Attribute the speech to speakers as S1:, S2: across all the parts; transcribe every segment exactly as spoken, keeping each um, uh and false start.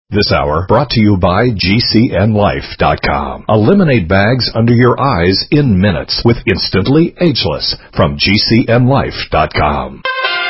S1: This hour brought to you by G C N Life dot com. Eliminate bags under your eyes in minutes with Instantly Ageless from G C N Life dot com.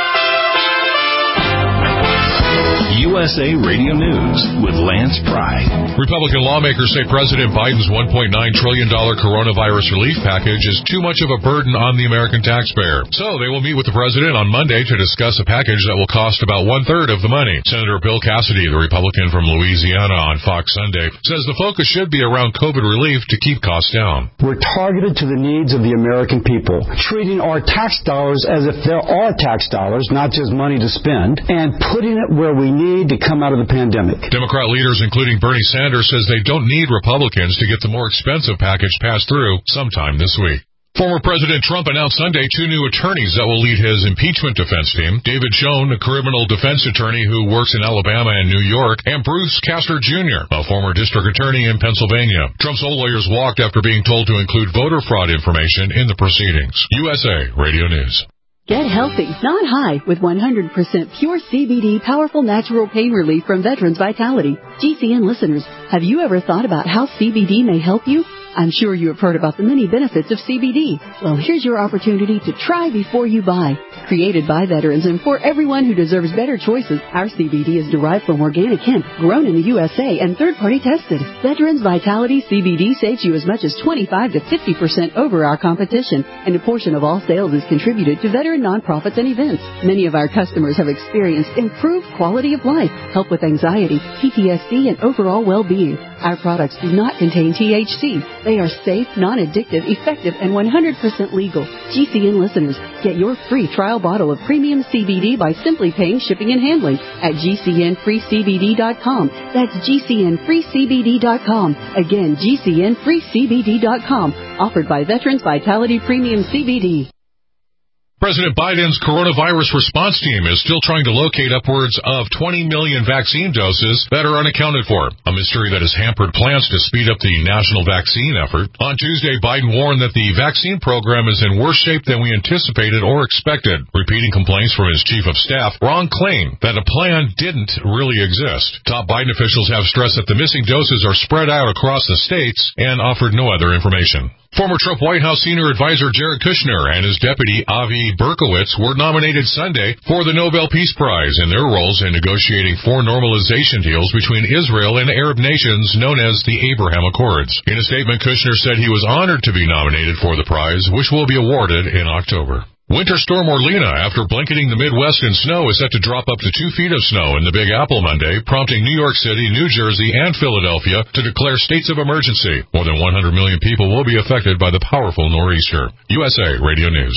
S2: U S A Radio News with Lance Pry.
S3: Republican lawmakers say President Biden's one point nine trillion dollars coronavirus relief package is too much of a burden on the American taxpayer. So they will meet with the president on Monday to discuss a package that will cost about one-third of the money. Senator Bill Cassidy, the Republican from Louisiana on Fox Sunday, says the focus should be around COVID relief to keep costs down.
S4: We're targeted to the needs of the American people, treating our tax dollars as if there are tax dollars, not just money to spend, and putting it where we need to come out of the pandemic.
S3: Democrat leaders, including Bernie Sanders, says they don't need Republicans to get the more expensive package passed through sometime this week. Former President Trump announced Sunday two new attorneys that will lead his impeachment defense team. David Schoen, a criminal defense attorney who works in Alabama and New York, and Bruce Castor Junior, a former district attorney in Pennsylvania. Trump's old lawyers walked after being told to include voter fraud information in the proceedings. U S A Radio News.
S5: Get healthy, not high, with one hundred percent pure C B D powerful natural pain relief from Veterans Vitality. G C N listeners, have you ever thought about how C B D may help you? I'm sure you have heard about the many benefits of C B D. Well, here's your opportunity to try before you buy. Created by veterans and for everyone who deserves better choices, our C B D is derived from organic hemp, grown in the U S A and third-party tested. Veterans Vitality C B D saves you as much as twenty-five to fifty percent over our competition, and a portion of all sales is contributed to veteran nonprofits and events. Many of our customers have experienced improved quality of life, help with anxiety, P T S D, and overall well-being. Our products do not contain T H C. They are safe, non-addictive, effective, and one hundred percent legal. G C N listeners, get your free trial bottle of premium C B D by simply paying shipping and handling at G C N free C B D dot com. That's G C N free C B D dot com. Again, G C N free C B D dot com. Offered by Veterans Vitality Premium C B D.
S3: President Biden's coronavirus response team is still trying to locate upwards of twenty million vaccine doses that are unaccounted for, a mystery that has hampered plans to speed up the national vaccine effort. On Tuesday, Biden warned that the vaccine program is in worse shape than we anticipated or expected, repeating complaints from his chief of staff, Ron Klain, that a plan didn't really exist. Top Biden officials have stressed that the missing doses are spread out across the states and offered no other information. Former Trump White House senior advisor Jared Kushner and his deputy Avi Berkowitz were nominated Sunday for the Nobel Peace Prize in their roles in negotiating four normalization deals between Israel and Arab nations known as the Abraham Accords. In a statement, Kushner said he was honored to be nominated for the prize, which will be awarded in October. Winter Storm Orlena, after blanketing the Midwest in snow, is set to drop up to two feet of snow in the Big Apple Monday, prompting New York City, New Jersey, and Philadelphia to declare states of emergency. More than one hundred million people will be affected by the powerful nor'easter. U S A Radio News.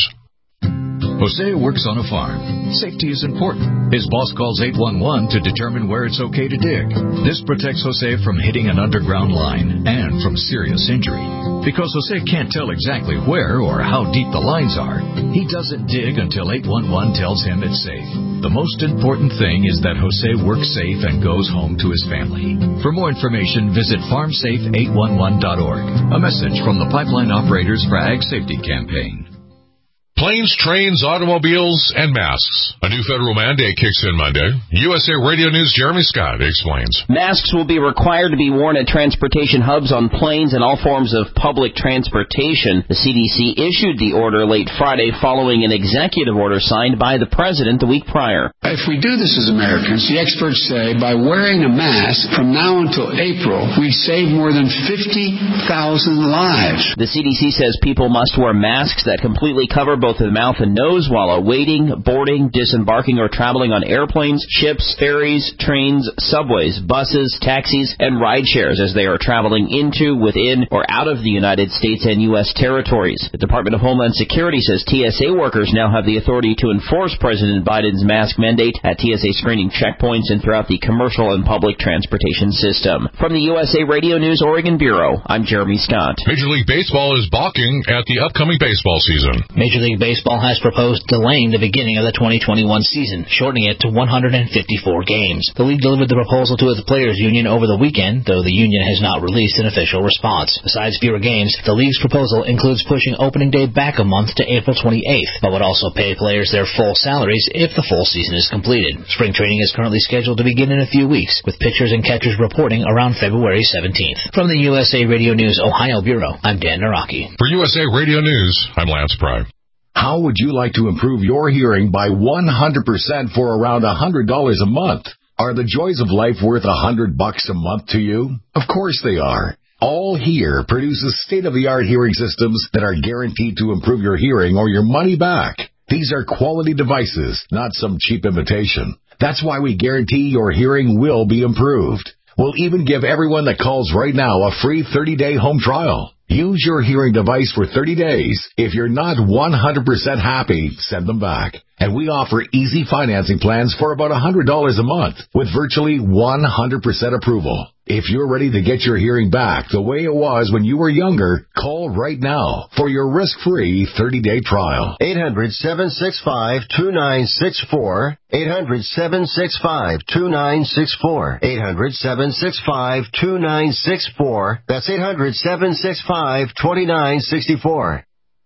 S2: Jose works on a farm. Safety is important. His boss calls eight one one to determine where it's okay to dig. This protects Jose from hitting an underground line and from serious injury. Because Jose can't tell exactly where or how deep the lines are, he doesn't dig until eight one one tells him it's safe. The most important thing is that Jose works safe and goes home to his family. For more information, visit farm safe eight one one dot org. A message from the Pipeline Operators for Ag Safety Campaign.
S3: Planes, trains, automobiles, and masks. A new federal mandate kicks in Monday. U S A Radio News' Jeremy Scott explains.
S6: Masks will be required to be worn at transportation hubs, on planes, and all forms of public transportation. The C D C issued the order late Friday following an executive order signed by the president the week prior.
S7: If we do this as Americans, the experts say by wearing a mask from now until April, we save more than fifty thousand lives.
S6: The C D C says people must wear masks that completely cover both the mouth and nose while awaiting, boarding, disembarking, or traveling on airplanes, ships, ferries, trains, subways, buses, taxis, and ride shares as they are traveling into, within, or out of the United States and U S territories. The Department of Homeland Security says T S A workers now have the authority to enforce President Biden's mask mandate at T S A screening checkpoints and throughout the commercial and public transportation system. From the U S A Radio News Oregon Bureau, I'm Jeremy Scott.
S3: Major League Baseball is balking at the upcoming baseball season.
S8: Major League League Baseball has proposed delaying the beginning of the twenty twenty-one season, shortening it to one hundred fifty-four games. The league delivered the proposal to its players' union over the weekend, though the union has not released an official response. Besides fewer games, the league's proposal includes pushing opening day back a month to April twenty-eighth, but would also pay players their full salaries if the full season is completed. Spring training is currently scheduled to begin in a few weeks, with pitchers and catchers reporting around February seventeenth. From the U S A Radio News Ohio Bureau, I'm Dan Naraki.
S3: For U S A Radio News, I'm Lance Pry.
S1: How would you like to improve your hearing by one hundred percent for around one hundred dollars a month? Are the joys of life worth one hundred bucks a month to you? Of course they are. All Hear produces state-of-the-art hearing systems that are guaranteed to improve your hearing or your money back. These are quality devices, not some cheap imitation. That's why we guarantee your hearing will be improved. We'll even give everyone that calls right now a free thirty-day home trial. Use your hearing device for thirty days. If you're not one hundred percent happy, send them back. And we offer easy financing plans for about one hundred dollars a month with virtually one hundred percent approval. If you're ready to get your hearing back the way it was when you were younger, call right now for your risk-free thirty-day trial.
S9: eight hundred, seven six five, two nine six four. eight hundred, seven six five, two nine six four. eight hundred, seven six five, two nine six four. That's eight hundred, seven six five, two nine six four.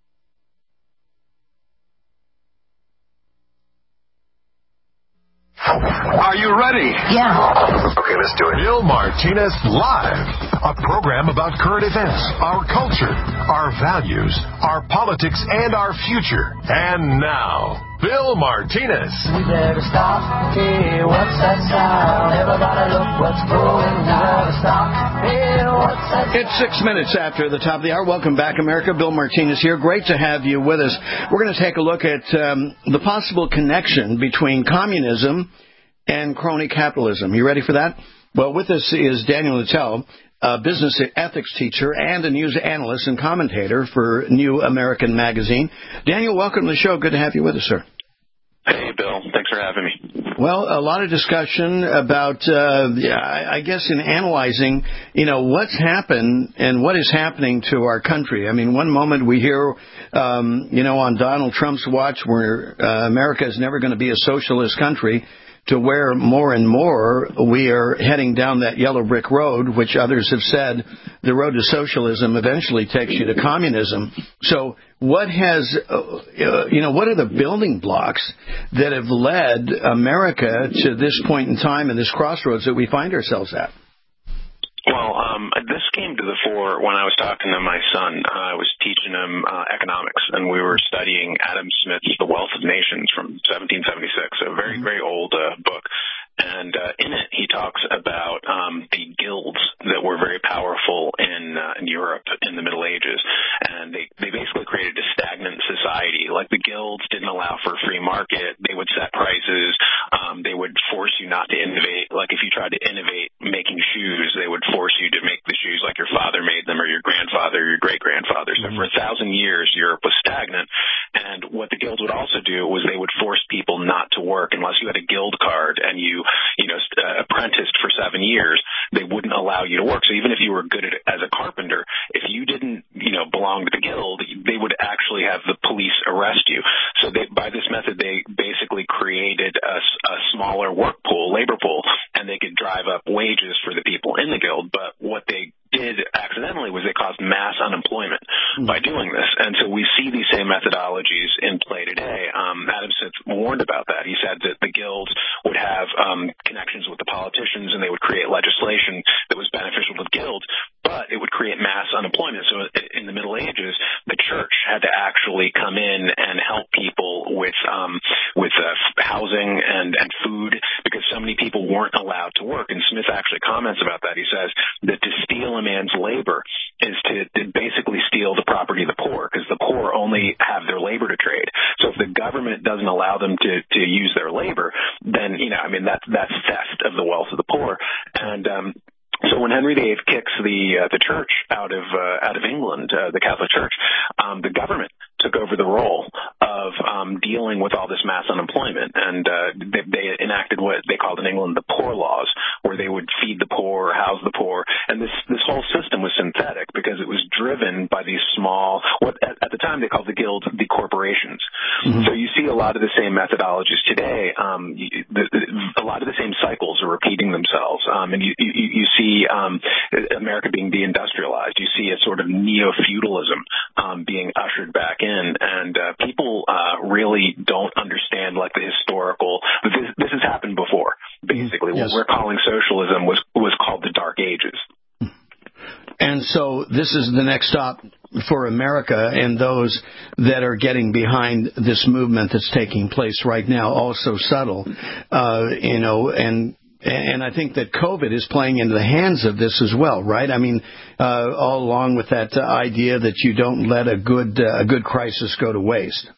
S10: Are you ready?
S11: Yeah.
S10: Okay, let's do it. Bill Martinez Live, a program about current events, our culture, our values, our politics, and our future. And now, Bill Martinez.
S11: We better stop. Hey, what's that sound? Everybody look what's going on. We better stop. Hey, what's that sound?
S12: It's six minutes after the top of the hour. Welcome back, America. Bill Martinez here. Great to have you with us. We're going to take a look at um, the possible connection between communism and crony capitalism. You ready for that? Well, with us is Daniel Littell, a business ethics teacher and a news analyst and commentator for New American Magazine. Daniel, welcome to the show. Good to have you with us, sir.
S13: Hey, Bill. Thanks for having me.
S12: Well, a lot of discussion about, uh, yeah, I guess, in analyzing, you know, what's happened and what is happening to our country. I mean, one moment we hear, um, you know, on Donald Trump's watch where uh, America is never going to be a socialist country, to where more and more we are heading down that yellow brick road, which others have said the road to socialism eventually takes you to communism. So what has, uh, you know, what are the building blocks that have led America to this point in time and this crossroads that we find ourselves at?
S13: Well, um, this came to the fore when I was talking to my son. Uh, I was teaching him uh, economics, and we were studying Adam Smith's The Wealth of Nations from seventeen seventy-six, a very, very old uh, book. And uh, in it, he talks about um, the guilds that were very powerful in, uh, in Europe in the Middle Ages. And they, they basically created a stagnant society. Like the guilds didn't allow for a free market. They would set prices. Um, they would force you not to innovate. Like if you tried to innovate making shoes, they would force you to make the shoes like your father made them or your grandfather or your great-grandfather. So for a thousand years, Europe was stagnant. And what the guilds would also do was they would force people not to work unless you had a guild card and you you know, uh, apprenticed for seven years, they wouldn't allow you to work. So even if you were good at it as a carpenter, if you didn't, you know, belong to the guild, they would actually have the police arrest you. So they, by this method, they basically created a, a smaller work pool, labor pool, and they could drive up wages for the people in the guild. But what they did accidentally was they caused mass unemployment mm-hmm. by doing this. And so we see these same methodologies in play today. Um, Adam Smith warned about that. He said that the guilds would have um, connections with the politicians and they would create legislation that was beneficial to the guilds, but it would create mass unemployment. So in the Middle Ages, the church had to actually come in and help people with um, with uh, housing and, and food because so many people weren't allowed to work. And Smith actually comments about that. He says that to steal a man's labor is to, to basically steal the property of the poor because the poor only have their labor to trade. So if the government doesn't allow them to, to use their labor, then, you know, I mean, that's, that's theft of the wealth of the poor. And, um, so when Henry the Eighth kicks the uh, the church out of uh, out of England, uh, the Catholic Church, um, the government took over the role of um, dealing with all this mass unemployment, and uh, they, they enacted what they called in England the Poor Laws, where they would feed the poor, house the poor, and this this whole system was synthetic because it was driven by these small, what at, at the the time, they called the guild the corporations.
S12: Mm-hmm.
S13: So you see a lot of the same methodologies today. Um, you, the, the, a lot of the same cycles are repeating themselves. Um, and you, you, you see um, America being deindustrialized. You see a sort of neo-feudalism um, being ushered back in. And uh, people uh, really don't understand, like, the historical. This, this has happened before, basically.
S12: Yes.
S13: What we're calling socialism was, was called the Dark Ages.
S12: And so this is the next stop for America and those that are getting behind this movement that's taking place right now, also subtle, uh, you know, and and I think that COVID is playing into the hands of this as well, right? I mean, uh, all along with that uh, idea that you don't let a good uh, a good crisis go to waste.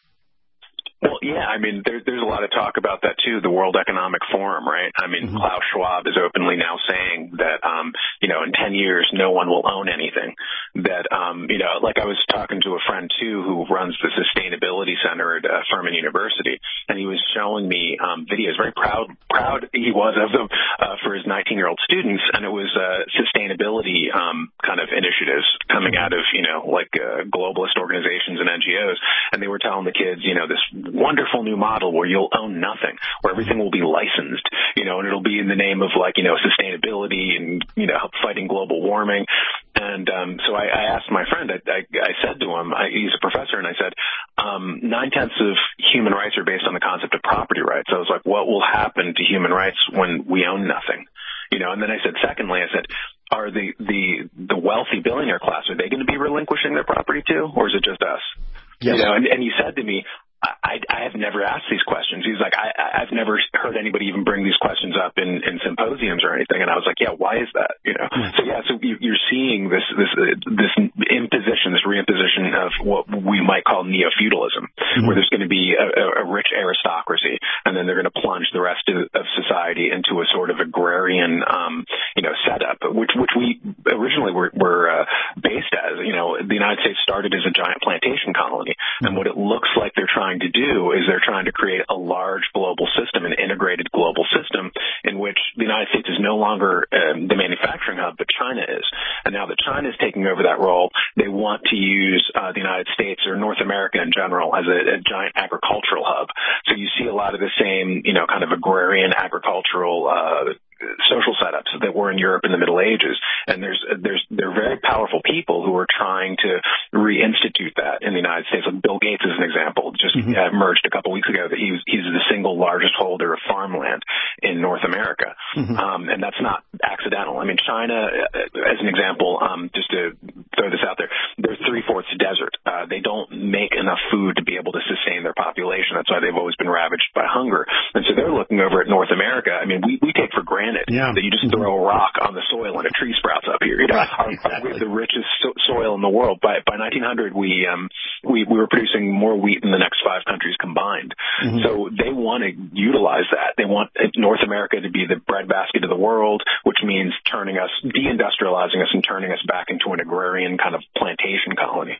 S13: Well, yeah, I mean, there, there's a lot of talk about that, too, the World Economic Forum, right? I mean, mm-hmm. Klaus Schwab is openly now saying that, um, you know, in ten years, no one will own anything. That, um, you know, like I was talking to a friend, too, who runs the Sustainability Center at uh, Furman University, and he was showing me um, videos, very proud proud he was of them uh, for his nineteen-year-old students, and it was uh, sustainability um, kind of initiatives coming out of, you know, like uh, globalist organizations and N G Os, and they were telling the kids, you know, this wonderful new model where you'll own nothing, where everything will be licensed, you know, and it'll be in the name of, like, you know, sustainability and, you know, fighting global warming. And um, so I, I asked my friend, I, I, I said to him, I, he's a professor, and I said, um, nine-tenths of human rights are based on the concept of property rights. I was like, what will happen to human rights when we own nothing? You know, and then I said, secondly, I said, are the, the, the wealthy billionaire class, are they going to be relinquishing their property too, or is it just us?
S12: Yes.
S13: You know, and, and he said to me, I, I have never asked these questions. He's like, I, I've never heard anybody even bring these questions up in, in symposiums or anything. And I was like, yeah, why is that? You know, mm-hmm. so yeah, so you, you're seeing this this uh, this imposition, this reimposition of what we might call neo-feudalism, mm-hmm. where there's going to be a, a rich aristocracy, and then they're going to plunge the rest of, of society into a sort of agrarian, um, you know, setup, which which we originally were, were uh, based as. You know, the United States started as a giant plantation colony, mm-hmm. and what it looks like they're trying to do is they're trying to create a large global system, an integrated global system in which the United States is no longer um, the manufacturing hub, but China is. And now that China is taking over that role, they want to use uh, the United States or North America in general as a, a giant agricultural hub. So you see a lot of the same, you know, kind of agrarian agricultural uh social setups that were in Europe in the Middle Ages. And there's, there's, they're very powerful people who are trying to reinstitute that in the United States. Like Bill Gates is an example, just mm-hmm. uh, emerged a couple weeks ago that he was, he's the single largest holder of farmland in North America. Mm-hmm. Um, and that's not accidental. I mean, China, uh, as an example, um, just to throw this out there, they're three-fourths desert. Uh, they don't make enough food to be able to sustain their population. That's why they've always been ravaged by hunger. And so they're looking over at North America. I mean, we, we take for granted
S12: Yeah.
S13: that you just throw a rock on the soil and a tree sprouts up here. You know,
S12: right,
S13: our,
S12: exactly.
S13: we have the richest so- soil in the world. By by nineteen hundred, we um we, we were producing more wheat than the next five countries combined. Mm-hmm. So they want to utilize that. They want North America to be the breadbasket of the world, which means turning us, deindustrializing us, and turning us back into an agrarian kind of plantation colony.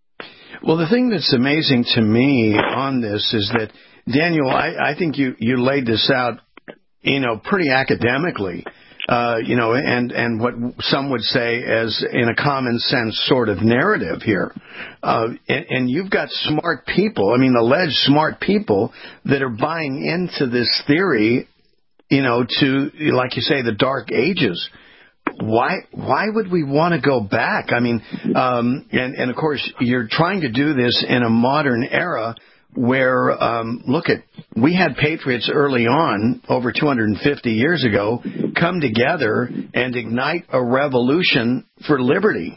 S12: Well, the thing that's amazing to me on this is that, Daniel, I, I think you, you laid this out, you know, pretty academically, uh, you know, and, and what some would say as in a common sense sort of narrative here. Uh, and, and you've got smart people, I mean, alleged smart people that are buying into this theory, you know, to, like you say, the Dark Ages. Why, why would we want to go back? I mean, um, and, and of course, you're trying to do this in a modern era where, um, look at, we had patriots early on, over two hundred fifty years ago, come together and ignite a revolution for liberty.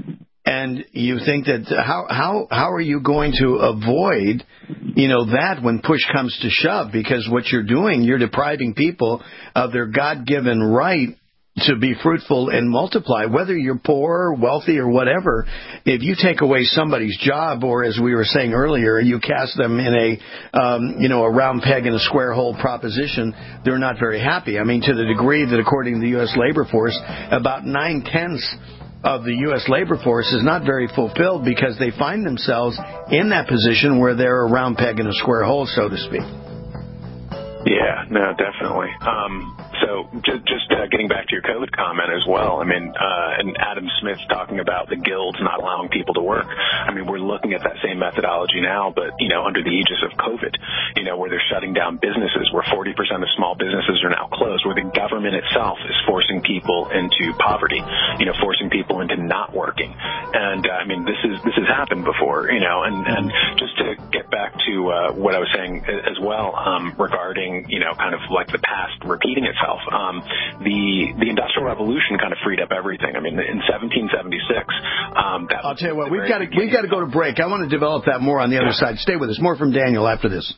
S12: And you think that how how how are you going to avoid, you know, that when push comes to shove? Because what you're doing, you're depriving people of their God-given right to be fruitful and multiply, whether you're poor, wealthy, or whatever. If you take away somebody's job, or as we were saying earlier, you cast them in a, um, you know, a round peg in a square hole proposition, they're not very happy. I mean, to the degree that according to the U S labor force, about nine-tenths of the U S labor force is not very fulfilled because they find themselves in that position where they're a round peg in a square hole, so to speak.
S13: Yeah, no, definitely. Um, so just, just uh, getting back to your COVID comment as well, I mean, uh, and Adam Smith's talking about the guilds not allowing people to work. I mean, we're looking at that same methodology now, but, you know, under the aegis of COVID, you know, where they're shutting down businesses, where forty percent of small businesses are now closed, where the government itself is forcing people into poverty, you know, forcing people into not working. And, uh, I mean, this is this has happened before, you know, and, and just to get back to uh, what I was saying as well um, regarding, you know, kind of like the past repeating itself. Um, the the Industrial Revolution kind of freed up everything. I mean, in seventeen seventy-six, um, that
S12: I'll tell you what, we've got to we've got to go to break. I want to develop that more on the other side. Stay with us. More from Daniel after this.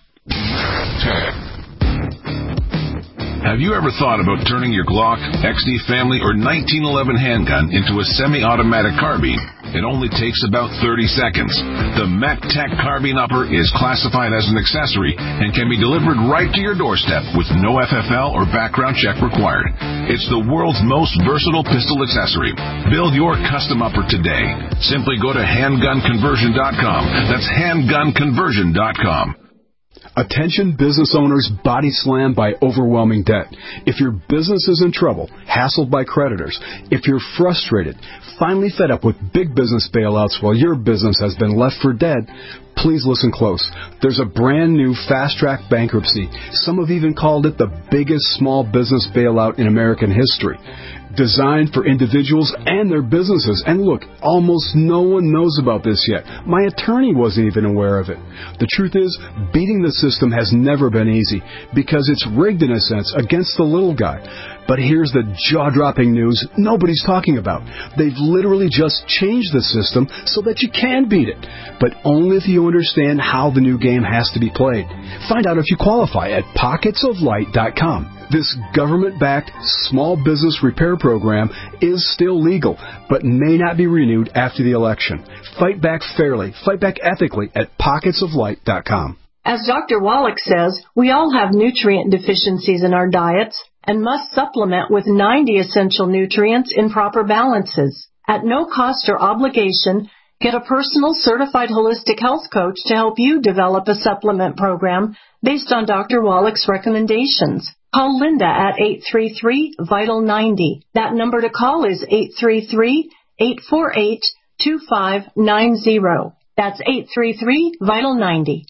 S14: Have you ever thought about turning your Glock, X D Family, or nineteen eleven handgun into a semi-automatic carbine? It only takes about thirty seconds. The MacTac Carbine Upper is classified as an accessory and can be delivered right to your doorstep with no F F L or background check required. It's the world's most versatile pistol accessory. Build your custom upper today. Simply go to handgun conversion dot com. That's handgun conversion dot com.
S15: Attention business owners body slammed by overwhelming debt. If your business is in trouble, hassled by creditors, if you're frustrated, finally fed up with big business bailouts while your business has been left for dead, please listen close. There's a brand new fast-track bankruptcy. Some have even called it the biggest small business bailout in American history. Designed for individuals and their businesses. And look, almost no one knows about this yet. My attorney wasn't even aware of it. The truth is, beating the system has never been easy because it's rigged in a sense against the little guy. But here's the jaw-dropping news nobody's talking about. They've literally just changed the system so that you can beat it, but only if you understand how the new game has to be played. Find out if you qualify at pockets of light dot com. This government-backed small business repair program is still legal, but may not be renewed after the election. Fight back fairly, fight back ethically at pockets of light dot com.
S16: As Doctor Wallach says, we all have nutrient deficiencies in our diets and must supplement with ninety essential nutrients in proper balances. At no cost or obligation, get a personal certified holistic health coach to help you develop a supplement program based on Doctor Wallach's recommendations. Call Linda at eight three three, vital ninety. That number to call is eight three three, eight four eight, two five nine zero. That's eight three three, vital ninety.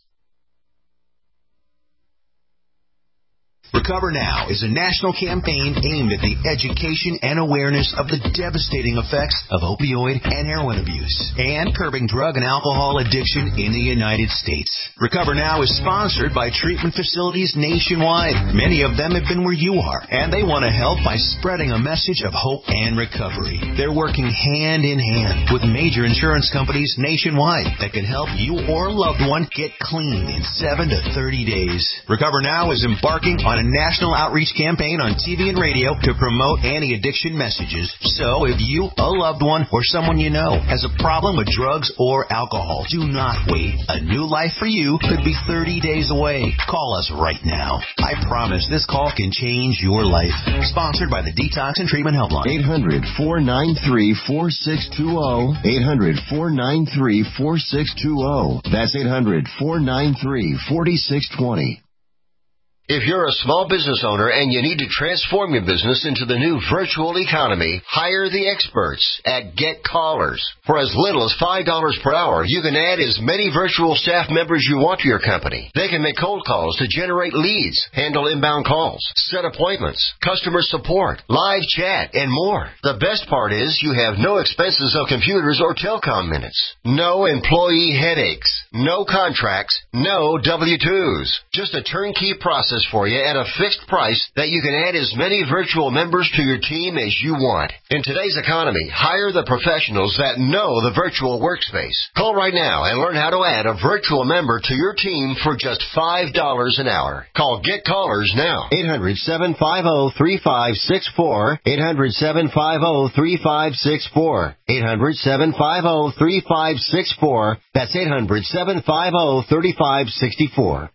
S17: Recover Now is a national campaign aimed at the education and awareness of the devastating effects of opioid and heroin abuse and curbing drug and alcohol addiction in the United States. Recover Now is sponsored by treatment facilities nationwide. Many of them have been where you are, and they want to help by spreading a message of hope and recovery. They're working hand in hand with major insurance companies nationwide that can help you or a loved one get clean in seven to thirty days. Recover Now is embarking on a national outreach campaign on T V and radio to promote anti-addiction messages. So if you, a loved one, or someone you know has a problem with drugs or alcohol, do not wait. A new life for you could be thirty days away. Call us right now. I promise this call can change your life. Sponsored by the Detox and Treatment Helpline.
S9: eight hundred, four nine three, four six two zero. eight hundred, four nine three, four six two zero. That's eight hundred, four nine three, four six two zero.
S18: If you're a small business owner and you need to transform your business into the new virtual economy, hire the experts at Get Callers. For as little as five dollars per hour, you can add as many virtual staff members you want to your company. They can make cold calls to generate leads, handle inbound calls, set appointments, customer support, live chat, and more. The best part is you have no expenses of computers or telecom minutes, no employee headaches, no contracts, no W two's. Just a turnkey process for you at a fixed price that you can add as many virtual members to your team as you want. In today's economy, hire the professionals that know the virtual workspace. Call right now and learn how to add a virtual member to your team for just five dollars an hour. Call Get Callers now.
S9: eight hundred, seven five zero, three five six four. eight hundred, seven five zero, three five six four. eight hundred, seven five zero, three five six four. That's eight hundred, seven five zero, three five six four.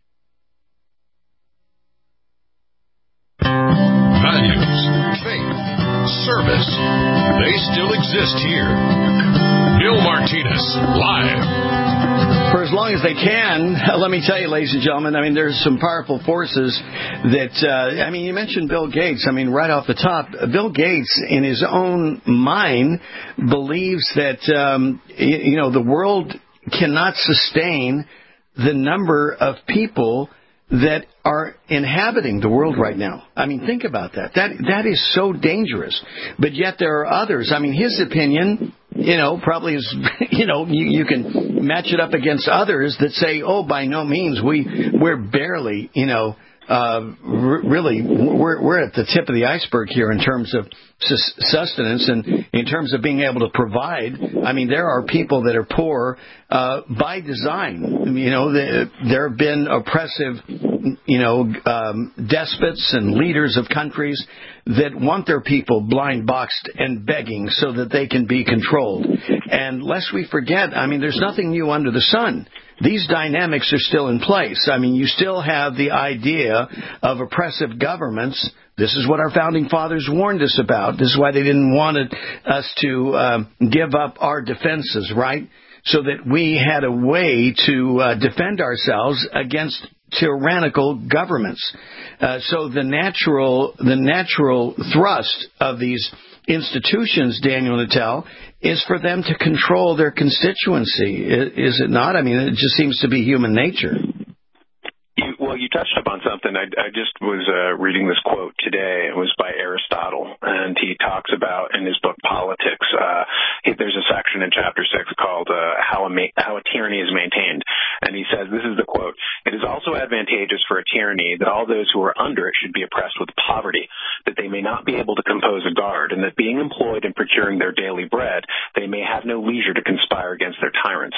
S3: Values, faith, service, they still exist here. Bill Martinez, live.
S12: for as long as they can. Let me tell you, ladies and gentlemen, I mean, there's some powerful forces that, uh, I mean, you mentioned Bill Gates. I mean, right off the top, Bill Gates, in his own mind, believes that, um, you, you know, the world cannot sustain the number of people that are inhabiting the world right now. I mean, think about that. That that is so dangerous. But yet there are others. I mean, his opinion, you know, probably is, you know, you, you can match it up against others that say, oh, by no means, we we're barely, you know, uh, r- really, we're we're at the tip of the iceberg here in terms of sustenance and in terms of being able to provide. I mean, there are people that are poor uh, by design. You know, the, there have been oppressive, you know, um, despots and leaders of countries that want their people blind boxed and begging so that they can be controlled. And lest we forget, I mean, there's nothing new under the sun. These dynamics are still in place. I mean, you still have the idea of oppressive governments. This is what our founding fathers warned us about. This is why they didn't want us to uh, give up our defenses, right? So that we had a way to uh, defend ourselves against tyrannical governments. Uh, so the natural, the natural thrust of these institutions, Daniel Natel, is for them to control their constituency. Is it not? I mean, it just seems to be human nature.
S13: You, well, you touched upon something. I, I just was uh, reading this quote today. It was by Aristotle, and he talks about in his book Politics. Uh, he, there's a section in chapter six called uh, how, a ma- how a tyranny is maintained, and he says, this is the quote, "It is also advantageous for a tyranny that all those who are under it should be oppressed with poverty, that they may not be able to compose a guard, and that being employed in procuring their daily bread, they may have no leisure to conspire against their tyrants."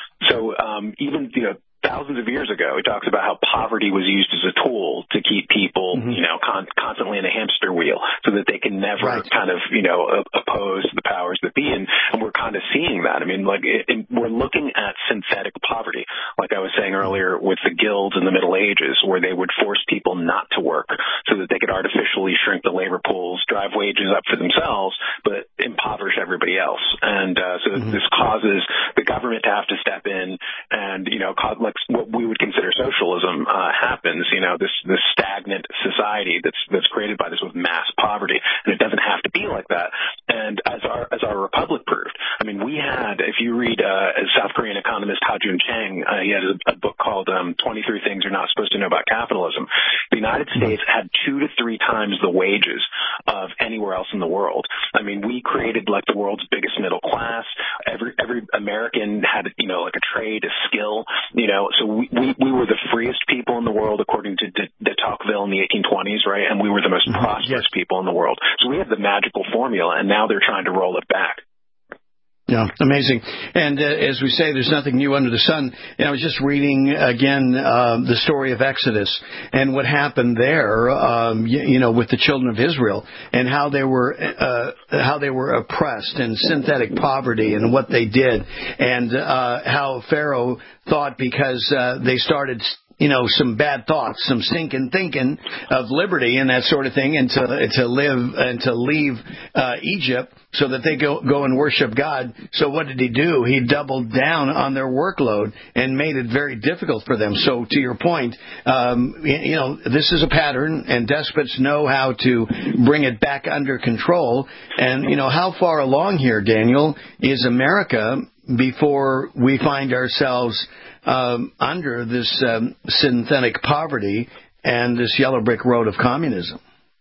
S13: So um, even, you know, thousands of years ago, he talks about how poverty was used as a tool to keep people, mm-hmm. you know, con- constantly in a hamster wheel so that they can never right. kind of, you know, uh, oppose the powers that be. And, and we're kind of seeing that. I mean, like, it, it, we're looking at synthetic poverty, like I was saying earlier with the guilds in the Middle Ages, where they would force people not to work so that they could artificially shrink the labor pools, drive wages up for themselves, but impoverish everybody else. And uh, so mm-hmm. this causes the government to have to step in and, you know, cause, like what we would consider socialism uh, happens, you know, this this stagnant society that's that's created by this with mass poverty, and it doesn't have to be like that. And as our as our republic proved, I mean, we had, if you read uh, South Korean economist Ha-Joon Chang, uh, he had a, a book called um, twenty-three Things You're Not Supposed to Know About Capitalism. The United States had two to three times the wages of anywhere else in the world. I mean, we created like the world's biggest middle class. Every every American had, you know, like a trade, a skill, you know. So we, we, we were the freest people in the world, according to de, de Tocqueville in the eighteen twenties, right? And we were the most prosperous yes. people in the world. So we had the magical formula, and now they're trying to roll it back.
S12: Yeah, amazing. And uh, as we say, there's nothing new under the sun. And I was just reading again uh, the story of Exodus and what happened there, um, you, you know, with the children of Israel and how they were uh, how they were oppressed and synthetic poverty and what they did, and uh, how Pharaoh thought because uh, they started, you know, some bad thoughts, some stinking thinking of liberty and that sort of thing, and to to live and to leave uh, Egypt so that they go go and worship God. So what did he do? He doubled down on their workload and made it very difficult for them. So to your point, um, you know, this is a pattern, and despots know how to bring it back under control. And, you know, how far along here, Daniel, is America before we find ourselves Um, under this um, synthetic poverty and this yellow brick road of communism?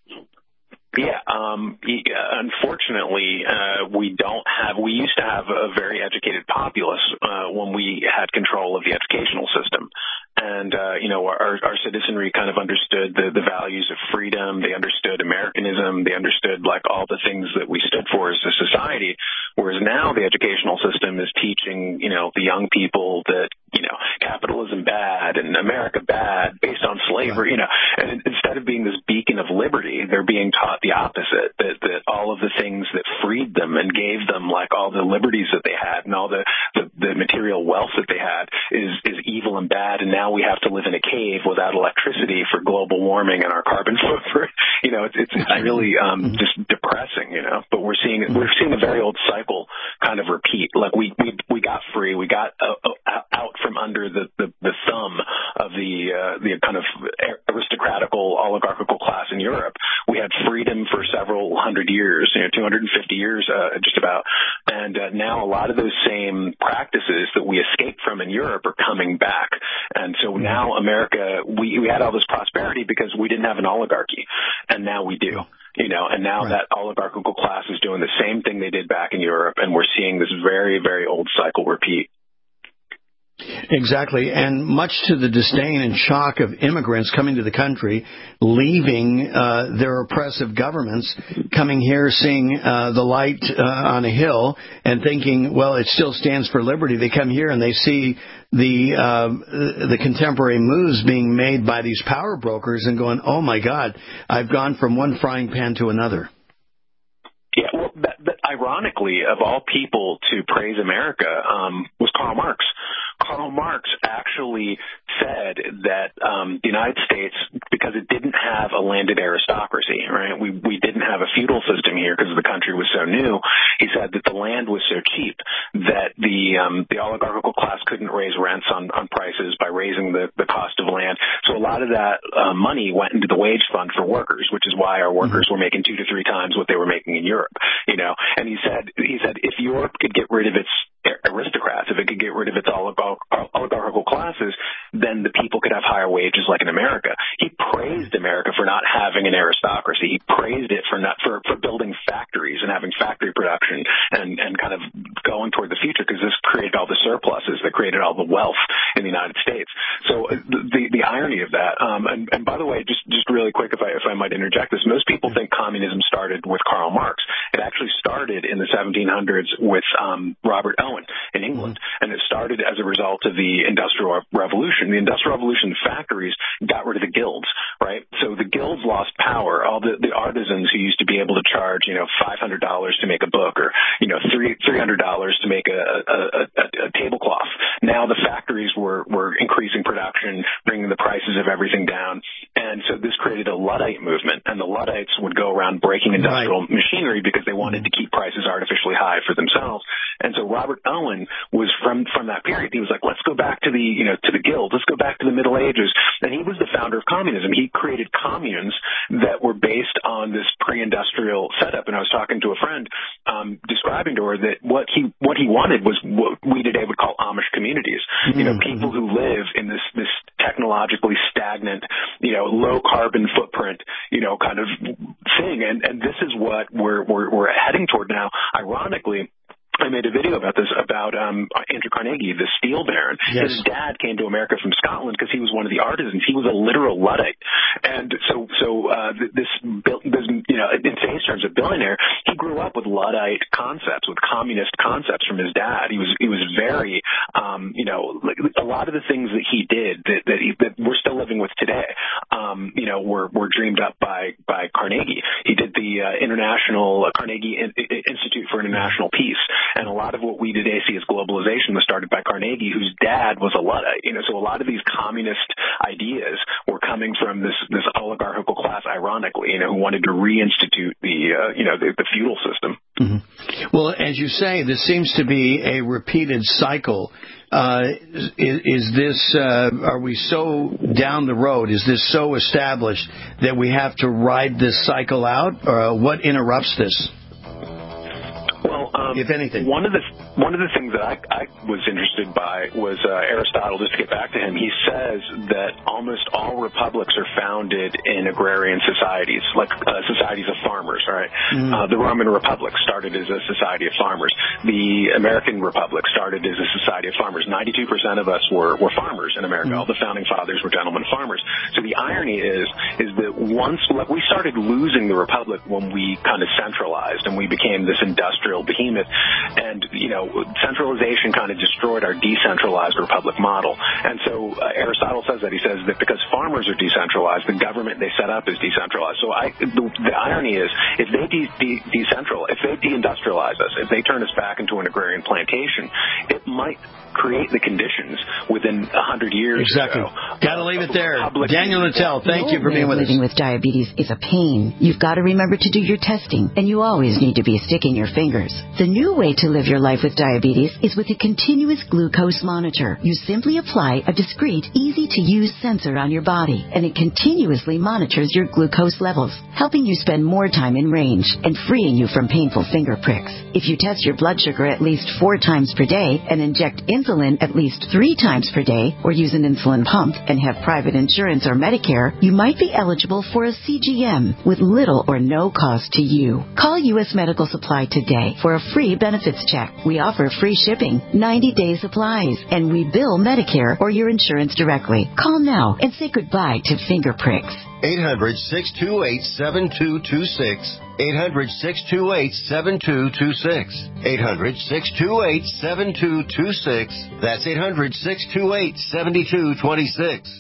S13: Yeah, um, unfortunately, uh, we don't have, we used to have a very educated populace uh, when we had control of the educational system. And, uh, you know, our, our citizenry kind of understood the, the values of freedom. They understood Americanism. They understood, like, all the things that we stood for as a society. Whereas now the educational system is teaching, you know, the young people that, you know, capitalism bad and America bad based on slavery, you know. And instead of being this beacon of liberty, they're being taught the opposite, that, that all of the things that freed them and gave them, like, all the liberties that they had and all the, the, the material wealth that they had is, is evil and bad. And now we have to live in a cave without electricity for global warming and our carbon footprint. You know, it's it's, it's really um, just depressing. You know, but we're seeing we're seeing a very old cycle kind of repeat. Like we we we got free, we got uh, out from under the, the, the thumb of the uh, the kind of aristocratical, oligarchical class in Europe. We had freedom for several hundred years, you know, two hundred fifty years, uh, just about. And uh, now a lot of those same practices that we escaped from in Europe are coming back. And so now America, we, we had all this prosperity because we didn't have an oligarchy, and now we do. You know, and now right. that oligarchical class is doing the same thing they did back in Europe, and we're seeing this very, very old cycle repeat.
S12: Exactly, and much to the disdain and shock of immigrants coming to the country, leaving uh, their oppressive governments, coming here, seeing uh, the light uh, on a hill, and thinking, well, it still stands for liberty. They come here and they see the uh, the contemporary moves being made by these power brokers, and going, oh my God, I've gone from one frying pan to another.
S13: Yeah, well, that, that, ironically, of all people to praise America um, was Karl Marx. Karl Marx actually said that um, the United States, because it didn't have a landed aristocracy, right? We we didn't have a feudal system here because the country was so new. He said that the land was so cheap that the um, the oligarchical class couldn't raise rents on, on prices by raising the, the cost of land. So a lot of that uh, money went into the wage fund for workers, which is why our workers were making two to three times what they were making in Europe. You know, and he said he said if Europe could get rid of its aristocrats, if it could get rid of its oligarchical classes, then the people could have higher wages like in America. He praised America for not having an aristocracy. He praised it for not for, for building factories and having factory production and, and kind of going toward the future, because this created all the surpluses that created all the wealth in the United States. So the the, the irony of that, um, and, and by the way, just just really quick, if I if I might interject this, most people think communism started with Karl Marx. It actually started in the seventeen hundreds with um, Robert Owen in England, and it started as a result of the Industrial Revolution. The Industrial Revolution factories got rid of the guilds, right? So the guilds lost power. All the, the artisans who used to be able to charge, you know, five hundred dollars to make a book, or, you know, three hundred dollars to make a, a, a, a tablecloth. Now the factories were, were increasing production, bringing the prices of everything down. And so this created a Luddite movement, and the Luddites would go around breaking industrial right. machinery because they wanted to keep prices artificially high for themselves. And so Robert Owen was from, from that period. He was like, let's go back to the, you know, to the guild. Let's go back to the Middle Ages. And he was the founder of communism. He created communes that were based on this pre-industrial setup. And I was talking to a friend, um, describing to her that what he, what he wanted was what we today would call Amish communities. Mm-hmm. You know, people who live in this, this technologically stagnant, you know, low carbon footprint, you know, kind of thing. And, and this is what we're, we're, we're heading toward now. Ironically, I made a video about this, about um, Andrew Carnegie, the steel baron. Yes. His dad came to America from Scotland because he was one of the artisans. He was a literal Luddite. And so, so uh, this, this, you know, in today's terms, a billionaire, he grew up with Luddite concepts, with communist concepts from his dad. He was, he was very, um, you know, like a lot of the things that he did that, that, he, that we're still living with today, um, you know, were, were dreamed up by, by Carnegie. He did the uh, International uh, Carnegie in, Institute for International Peace. And a lot of what we today see as globalization was started by Carnegie, whose dad was a Luddite. You know, so a lot of these communist ideas were coming from this this oligarchical class, ironically, you know, who wanted to reinstitute the uh, you know the, the feudal system.
S12: Mm-hmm. Well, as you say, this seems to be a repeated cycle. Uh, is, is this? Uh, are we so down the road? Is this so established that we have to ride this cycle out? Or uh, what interrupts this?
S13: Well, um,
S12: if anything,
S13: one of the one of the things that I, I was interested by was uh, Aristotle. Just to get back to him, he says that almost all republics are founded in agrarian societies, like uh, societies of farmers. Right? Mm-hmm. Uh, the Roman Republic started as a society of farmers. The American Republic started as a society of farmers. Ninety-two percent of us were, were farmers in America. Mm-hmm. All the founding fathers were gentlemen farmers. So the irony is is that once like, we started losing the republic when we kind of centralized and we became this industrial behemoth, and you know centralization kind of destroyed our decentralized republic model. And so uh, Aristotle says that he says that because farmers are decentralized, the government they set up is decentralized. So I, the, the irony is, if they de, de, decentral, if they deindustrialize us, if they turn us back into an agrarian plantation, it might create the conditions within a hundred years.
S12: Exactly.
S13: Or so,
S12: Got to leave it there. Daniel Littell, thank you for being with us.
S19: Living with diabetes is a pain. You've got to remember to do your testing, and you always need to be sticking your fingers. The The new way to live your life with diabetes is with a continuous glucose monitor. You simply apply a discreet, easy-to-use sensor on your body, and it continuously monitors your glucose levels, helping you spend more time in range and freeing you from painful finger pricks. If you test your blood sugar at least four times per day and inject insulin at least three times per day, or use an insulin pump and have private insurance or Medicare, you might be eligible for a C G M with little or no cost to you. Call U S Medical Supply today for a free benefits check. We offer free shipping, ninety-day supplies, and we bill Medicare or your insurance directly. Call now and say goodbye to finger pricks.
S18: eight hundred, six two eight, seven two two six. eight hundred, six two eight, seven two two six. eight hundred, six two eight, seven two two six. That's eight hundred, six two eight, seven two two six.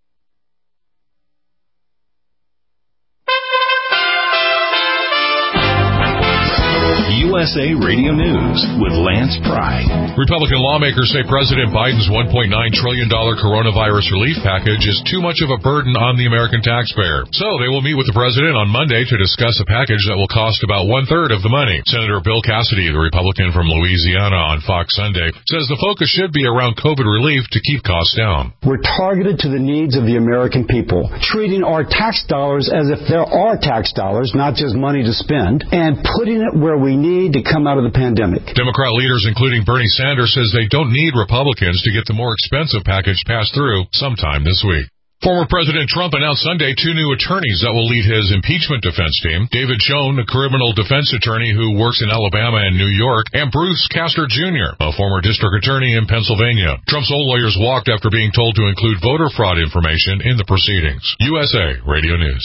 S2: U S A Radio News with Lance Pry.
S3: Republican lawmakers say President Biden's one point nine trillion dollars coronavirus relief package is too much of a burden on the American taxpayer. So they will meet with the president on Monday to discuss a package that will cost about one-third of the money. Senator Bill Cassidy, the Republican from Louisiana, on Fox Sunday, says the focus should be around COVID relief to keep costs down.
S4: We're targeted to the needs of the American people, treating our tax dollars as if there are tax dollars, not just money to spend, and putting it where we need to come out of the pandemic.
S3: Democrat leaders, including Bernie Sanders, says they don't need Republicans to get the more expensive package passed through sometime this week. Former President Trump announced Sunday two new attorneys that will lead his impeachment defense team. David Schoen, a criminal defense attorney who works in Alabama and New York, and Bruce Castor Junior, a former district attorney in Pennsylvania. Trump's old lawyers walked after being told to include voter fraud information in the proceedings. U S A Radio News.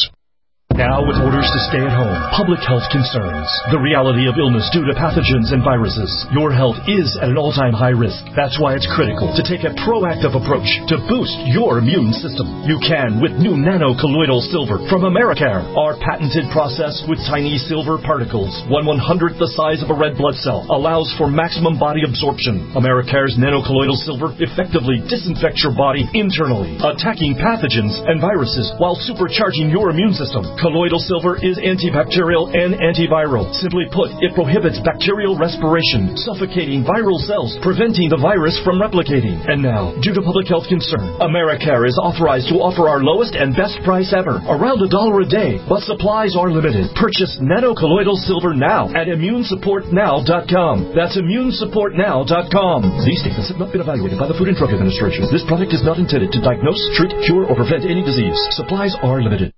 S20: Now with orders to stay at home, public health concerns, the reality of illness due to pathogens and viruses. Your health is at an all-time high risk. That's why it's critical to take a proactive approach to boost your immune system. You can with new nano-colloidal silver from Americare. Our patented process with tiny silver particles, one one-hundredth the size of a red blood cell, allows for maximum body absorption. Americare's nano-colloidal silver effectively disinfects your body internally, attacking pathogens and viruses while supercharging your immune system. Colloidal silver is antibacterial and antiviral. Simply put, it prohibits bacterial respiration, suffocating viral cells, preventing the virus from replicating. And now, due to public health concern, Americare is authorized to offer our lowest and best price ever, around a dollar a day, but supplies are limited. Purchase nano-colloidal silver now at immune support now dot com. That's immune support now dot com. These statements have not been evaluated by the Food and Drug Administration. This product is not intended to diagnose, treat, cure, or prevent any disease. Supplies are limited.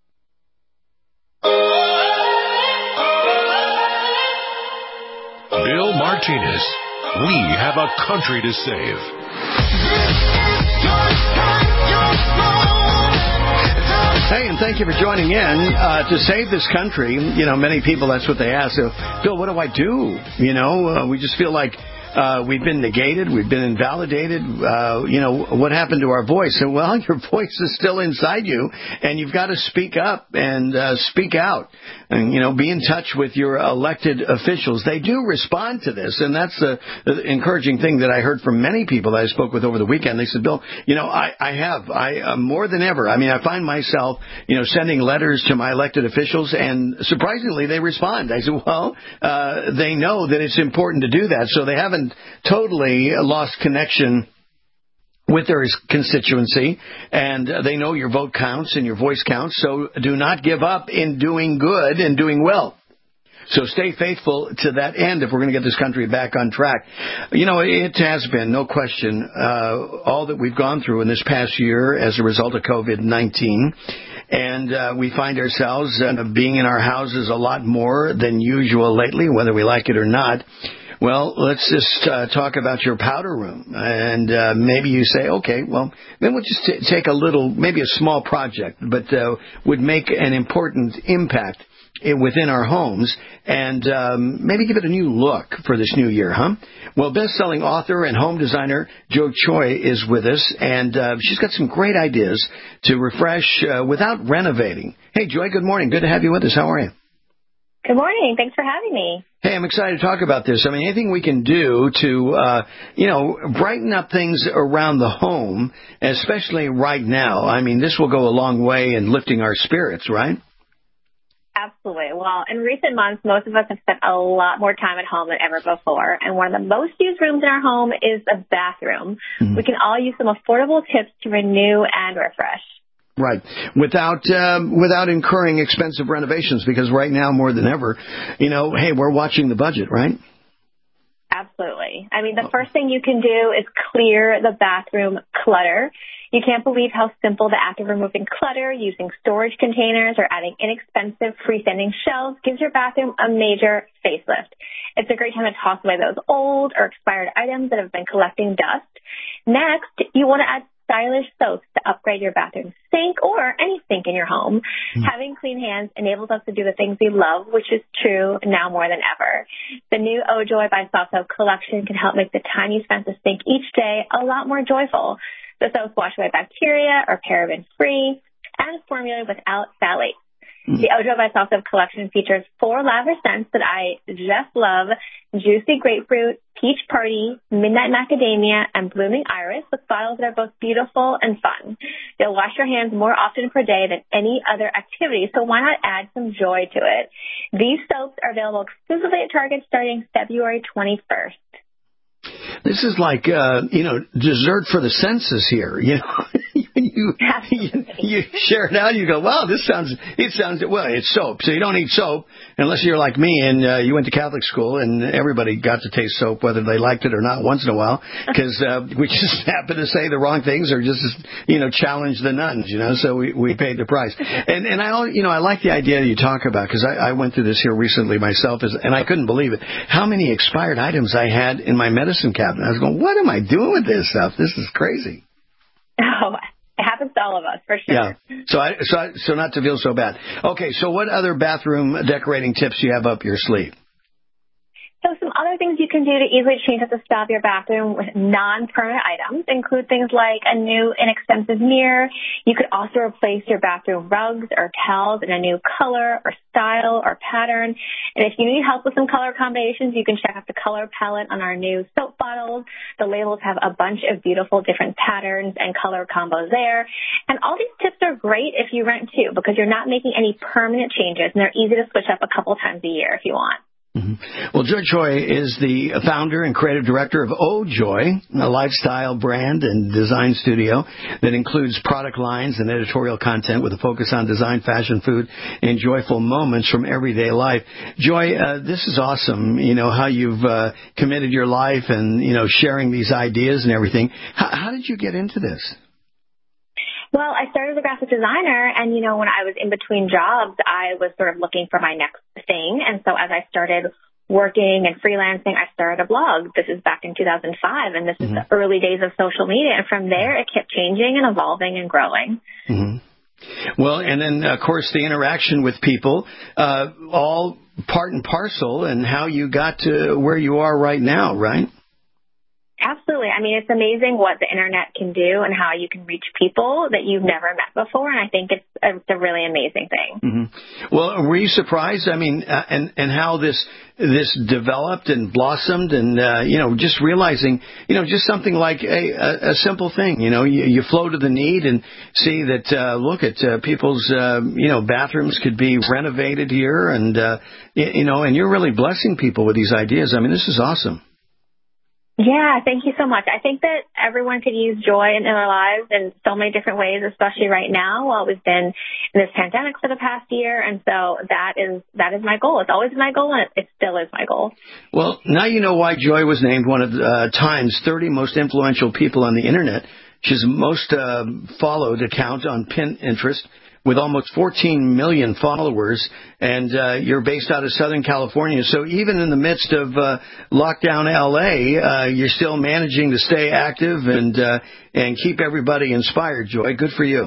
S10: Bill Martinez. We have a country to save.
S12: Hey, and thank you for joining in. Uh, to save this country, you know, many people, that's what they ask. So, Bill, what do I do? You know, uh, we just feel like Uh, we've been negated. We've been invalidated. Uh, you know, what happened to our voice? And, well, your voice is still inside you, and you've got to speak up and uh, speak out and, you know, be in touch with your elected officials. They do respond to this, and that's the, the encouraging thing that I heard from many people that I spoke with over the weekend. They said, Bill, you know, I, I have, I uh, more than ever. I mean, I find myself, you know, sending letters to my elected officials, and surprisingly, they respond. I said, well, uh, they know that it's important to do that, so they haven't totally lost connection with their constituency, and they know your vote counts and your voice counts, so do not give up in doing good and doing well. So stay faithful to that end if we're going to get this country back on track. You know, it has been, no question, uh, all that we've gone through in this past year as a result of COVID nineteen. And uh, we find ourselves uh, being in our houses a lot more than usual lately, whether we like it or not. Well, let's just uh, talk about your powder room. And uh, maybe you say, okay, well, then we'll just t- take a little, maybe a small project, but uh, would make an important impact within our homes, and um, maybe give it a new look for this new year, huh? Well, best-selling author and home designer Jo Choi is with us, and uh, she's got some great ideas to refresh uh, without renovating. Hey, Joy, good morning. Good to have you with us. How are you?
S21: Good morning. Thanks for having me.
S12: Hey, I'm excited to talk about this. I mean, anything we can do to, uh, you know, brighten up things around the home, especially right now. I mean, this will go a long way in lifting our spirits, right?
S21: Absolutely. Well, in recent months, most of us have spent a lot more time at home than ever before. And one of the most used rooms in our home is a bathroom. Mm-hmm. We can all use some affordable tips to renew and refresh.
S12: Right. Without um, without incurring expensive renovations, because right now, more than ever, you know, hey, we're watching the budget, right?
S21: Absolutely. I mean, the first thing you can do is clear the bathroom clutter. You can't believe how simple the act of removing clutter, using storage containers, or adding inexpensive freestanding shelves gives your bathroom a major facelift. It's a great time to toss away those old or expired items that have been collecting dust. Next, you want to add stylish soaps to upgrade your bathroom sink or any sink in your home. Mm. Having clean hands enables us to do the things we love, which is true now more than ever. The new O-Joy by Soft Soap collection can help make the time you spend to sink each day a lot more joyful. The soaps wash away bacteria, are paraben-free, and formulated without phthalates. Mm. The O-Joy by Soft Soap collection features four lavender scents that I just love: Juicy Grapefruit, Peach Party, Midnight Macadamia, and Blooming Iris, with bottles that are both beautiful and fun. You'll wash your hands more often per day than any other activity, so why not add some joy to it? These soaps are available exclusively at Target starting February twenty-first.
S12: This is like, uh, you know, dessert for the senses here. You know, you, you, you share it out, you go, wow, this sounds, it sounds, well, it's soap. So you don't eat soap unless you're like me and uh, you went to Catholic school and everybody got to taste soap, whether they liked it or not, once in a while, because uh, we just happen to say the wrong things or just, you know, challenge the nuns, you know, so we, we paid the price. And, and I, you know, I like the idea you talk about, because I, I went through this here recently myself, and I couldn't believe it. How many expired items I had in my medicine cabinet. I was going, what am I doing with this stuff? This is crazy.
S21: Oh, it happens to all of us, for sure.
S12: Yeah. So, I, so, I, so not to feel so bad. Okay, so what other bathroom decorating tips do you have up your sleeve?
S21: So some other things you can do to easily change up the style of your bathroom with non-permanent items include things like a new inexpensive mirror. You could also replace your bathroom rugs or towels in a new color or style or pattern. And if you need help with some color combinations, you can check out the color palette on our new soap bottles. The labels have a bunch of beautiful different patterns and color combos there. And all these tips are great if you rent too, because you're not making any permanent changes, and they're easy to switch up a couple times a year if you want.
S12: Mm-hmm. Well, Joy Choi is the founder and creative director of O-Joy, a lifestyle brand and design studio that includes product lines and editorial content with a focus on design, fashion, food, and joyful moments from everyday life. Joy, uh, this is awesome, you know, how you've uh, committed your life and, you know, sharing these ideas and everything. How, how did you get into this?
S21: Well, I started as a graphic designer, and, you know, when I was in between jobs, I was sort of looking for my next thing. And so as I started working and freelancing, I started a blog. This is back in two thousand five, and this mm-hmm. is the early days of social media. And from there, it kept changing and evolving and growing.
S12: Mm-hmm. Well, and then, of course, the interaction with people, uh, all part and parcel, and how you got to where you are right now, right?
S21: Absolutely. I mean, it's amazing what the internet can do and how you can reach people that you've never met before. And I think it's a, it's a really amazing thing.
S12: Mm-hmm. Well, were you surprised? I mean, uh, and, and how this this developed and blossomed and, uh, you know, just realizing, you know, just something like a, a, a simple thing, you know, you, you flow to the need and see that, uh, look at uh, people's, uh, you know, bathrooms could be renovated here and, uh, you, you know, and you're really blessing people with these ideas. I mean, this is awesome.
S21: Yeah, thank you so much. I think that everyone could use joy in their lives in so many different ways, especially right now while we've been in this pandemic for the past year. And so that is that is my goal. It's always my goal, and it still is my goal.
S12: Well, now you know why Joy was named one of uh, Time's thirty most influential people on the Internet. She's the most uh, followed account on Pinterest, with almost fourteen million followers, and uh, you're based out of Southern California. So even in the midst of uh, lockdown L A, uh, you're still managing to stay active and uh, and keep everybody inspired, Joy. Good for you.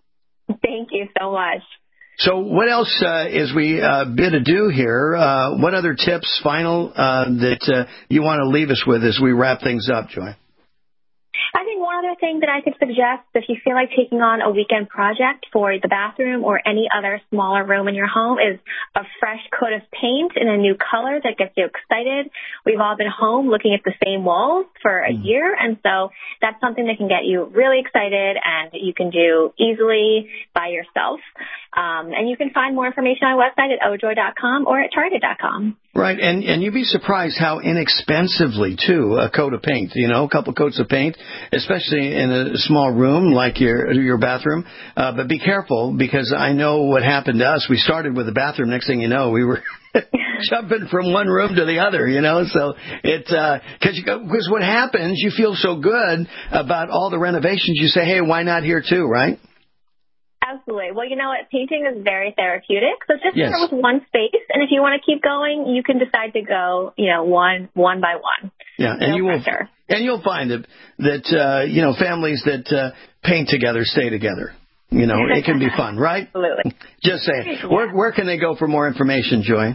S21: Thank you so much.
S12: So what else, uh, as we uh, bid adieu here, uh, what other tips, final, uh, that uh, you want to leave us with as we wrap things up, Joy?
S21: I think one other thing that I could suggest, if you feel like taking on a weekend project for the bathroom or any other smaller room in your home, is a fresh coat of paint in a new color that gets you excited. We've all been home looking at the same walls for a year, and so that's something that can get you really excited and you can do easily by yourself. Um, and you can find more information on our website at ojoy dot com or at target dot com.
S12: Right, and and you'd be surprised how inexpensively, too, a coat of paint, you know, a couple coats of paint, especially in a small room like your your bathroom. Uh, but be careful, because I know what happened to us. We started with the bathroom. Next thing you know, we were jumping from one room to the other, you know. So it because you go because what happens, you feel so good about all the renovations. You say, hey, why not here too, right?
S21: Absolutely. Well, you know what? Painting is very therapeutic. So just
S12: Yes.
S21: start with one space, and if you want to keep going, you can decide to go, you know, one one by one.
S12: Yeah, and
S21: No
S12: you will,
S21: pressure.
S12: and you'll find that that uh, you know families that uh, paint together stay together. You know, it can be fun, right?
S21: Absolutely.
S12: Just saying. Where where can they go for more information, Joy?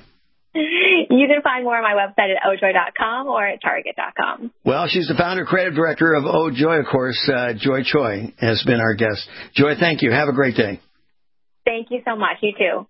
S21: You can find more on my website at ojoy dot com or at target dot com.
S12: Well, she's the founder, creative director of Oh Joy, of course. Uh, Joy Choi has been our guest. Joy, thank you. Have a great day.
S21: Thank you so much. You too.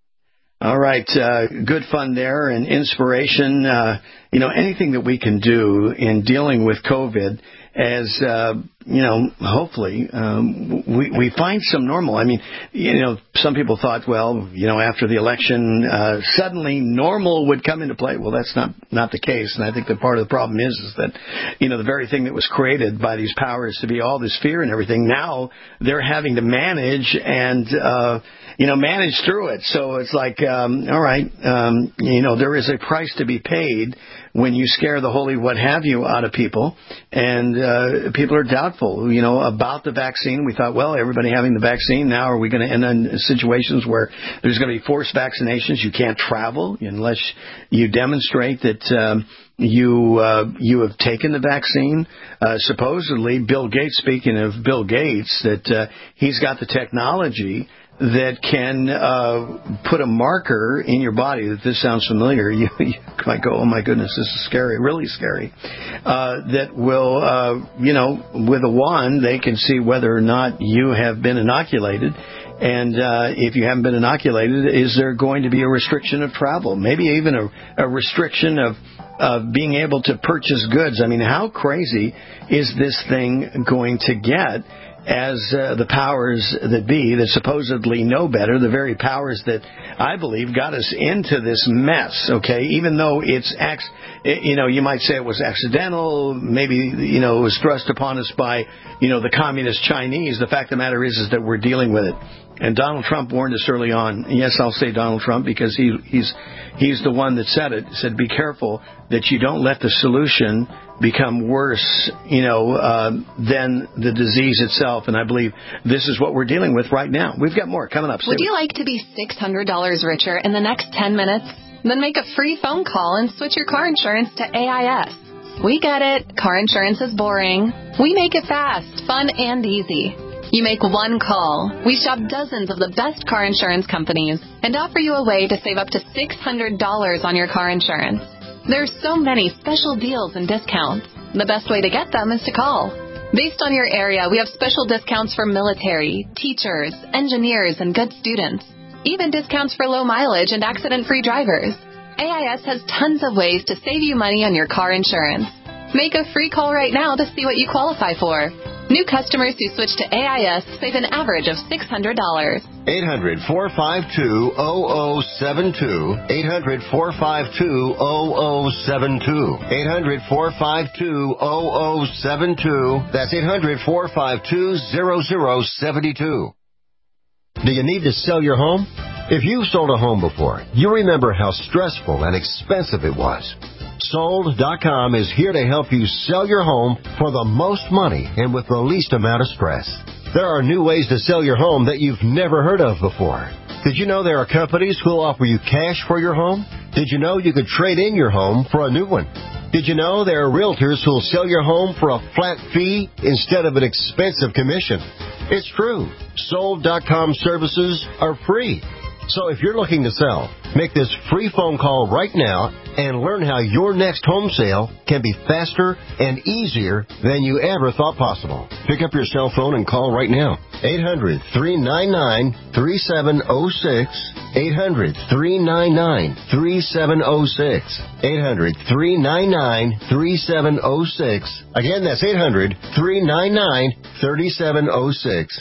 S12: All right. Uh, good fun there and inspiration. Uh, you know, anything that we can do in dealing with COVID as, uh, you know, hopefully um, we, we find some normal. I mean, you know, some people thought, well, you know, after the election, uh, suddenly normal would come into play. Well, that's not, not the case. And I think that part of the problem is, is that, you know, the very thing that was created by these powers to be all this fear and everything, now they're having to manage and, uh, you know, manage through it. So it's like, um, all right, um, you know, there is a price to be paid when you scare the holy what have you out of people, and uh, people are doubtful, you know, about the vaccine. We thought, well, everybody having the vaccine, now are we going to end in situations where there's going to be forced vaccinations? You can't travel unless you demonstrate that um, you uh, you have taken the vaccine. Uh, supposedly, Bill Gates, speaking of Bill Gates, that uh, he's got the technology that can uh, put a marker in your body. That this sounds familiar. You, you might go, oh my goodness, this is scary, really scary. Uh, that will, uh, you know, with a wand, they can see whether or not you have been inoculated. And uh, if you haven't been inoculated, is there going to be a restriction of travel? Maybe even a, a restriction of uh, being able to purchase goods. I mean, how crazy is this thing going to get? As uh, the powers that be, that supposedly know better, the very powers that I believe got us into this mess, okay, even though it's, ac- you know, you might say it was accidental, maybe, you know, it was thrust upon us by, you know, the communist Chinese. The fact of the matter is, is that we're dealing with it. And Donald Trump warned us early on. And yes, I'll say Donald Trump because he, he's he's the one that said it. He said, be careful that you don't let the solution become worse, you know, uh, than the disease itself. And I believe this is what we're dealing with right now. We've got more coming up.
S5: Would you like to be six hundred dollars richer in the next ten minutes? Then make a free phone call and switch your car insurance to A I S. We get it. Car insurance is boring. We make it fast, fun, and easy. You make one call. We shop dozens of the best car insurance companies and offer you a way to save up to six hundred dollars on your car insurance. There are so many special deals and discounts. The best way to get them is to call. Based on your area, we have special discounts for military, teachers, engineers, and good students. Even discounts for low mileage and accident-free drivers. A I S has tons of ways to save you money on your car insurance. Make a free call right now to see what you qualify for. New customers who switch to A I S save an average of six hundred dollars.
S18: eight hundred, four five two, zero zero seven two. eight hundred, four five two, zero zero seven two. eight hundred, four five two, zero zero seven two. That's eight hundred, four five two, zero zero seven two. Do you need to sell your home? If you've sold a home before, you remember how stressful and expensive it was. Sold dot com is here to help you sell your home for the most money and with the least amount of stress. There are new ways to sell your home that you've never heard of before. Did you know there are companies who will offer you cash for your home? Did you know you could trade in your home for a new one? Did you know there are realtors who will sell your home for a flat fee instead of an expensive commission? It's true. Sold dot com services are free.
S9: So if you're looking to sell, make this free phone call right now and learn how your next home sale can be faster and easier than you ever thought possible. Pick up your cell phone and call right now. eight hundred, three nine nine, three seven zero six. eight hundred, three nine nine, three seven zero six. eight hundred, three nine nine, three seven zero six. Again, that's eight hundred, three nine nine, three seven zero six.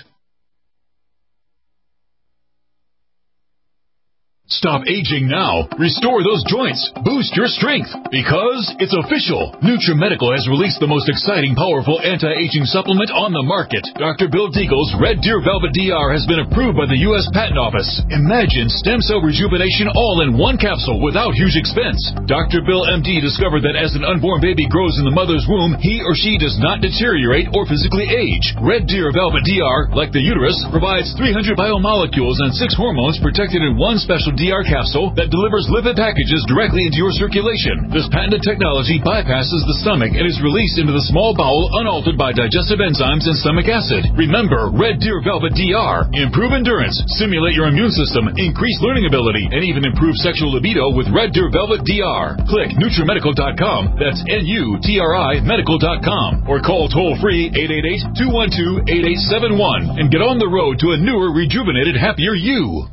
S7: Stop aging now. Restore those joints. Boost your strength. Because it's official. NutriMedical has released the most exciting, powerful anti-aging supplement on the market. Doctor Bill Deagle's Red Deer Velvet D R has been approved by the U S Patent Office. Imagine stem cell rejuvenation all in one capsule without huge expense. Doctor Bill M D discovered that as an unborn baby grows in the mother's womb, he or she does not deteriorate or physically age. Red Deer Velvet D R, like the uterus, provides three hundred biomolecules and six hormones protected in one special D R capsule that delivers lipid packages directly into your circulation. This patented technology bypasses the stomach and is released into the small bowel unaltered by digestive enzymes and stomach acid. Remember, Red Deer Velvet D R. Improve endurance, stimulate your immune system, increase learning ability, and even improve sexual libido with Red Deer Velvet D R. Click NutriMedical dot com. That's N U T R I medical dot com. Or call toll-free eight eight eight, two one two, eight eight seven one and get on the road to a newer, rejuvenated, happier you.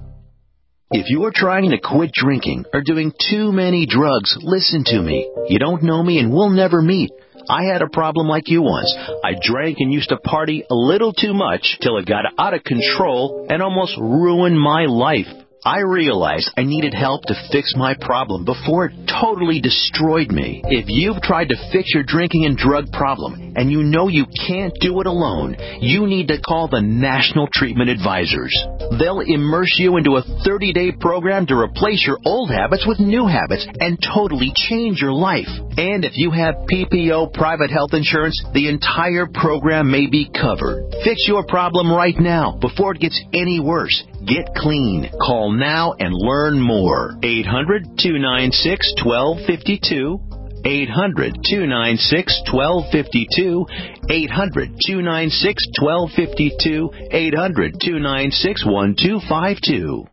S22: If you are trying to quit drinking or doing too many drugs, listen to me. You don't know me and we'll never meet. I had a problem like you once. I drank and used to party a little too much till it got out of control and almost ruined my life. I realized I needed help to fix my problem before it totally destroyed me. If you've tried to fix your drinking and drug problem and you know you can't do it alone, you need to call the National Treatment Advisors. They'll immerse you into a thirty-day program to replace your old habits with new habits and totally change your life. And if you have P P O private health insurance, the entire program may be covered. Fix your problem right now before it gets any worse. Get clean. Call now and learn more. eight hundred, two nine six, one two five two. eight hundred, two nine six, one two five two. eight hundred, two nine six, one two five two. eight hundred, two nine six, one two five two.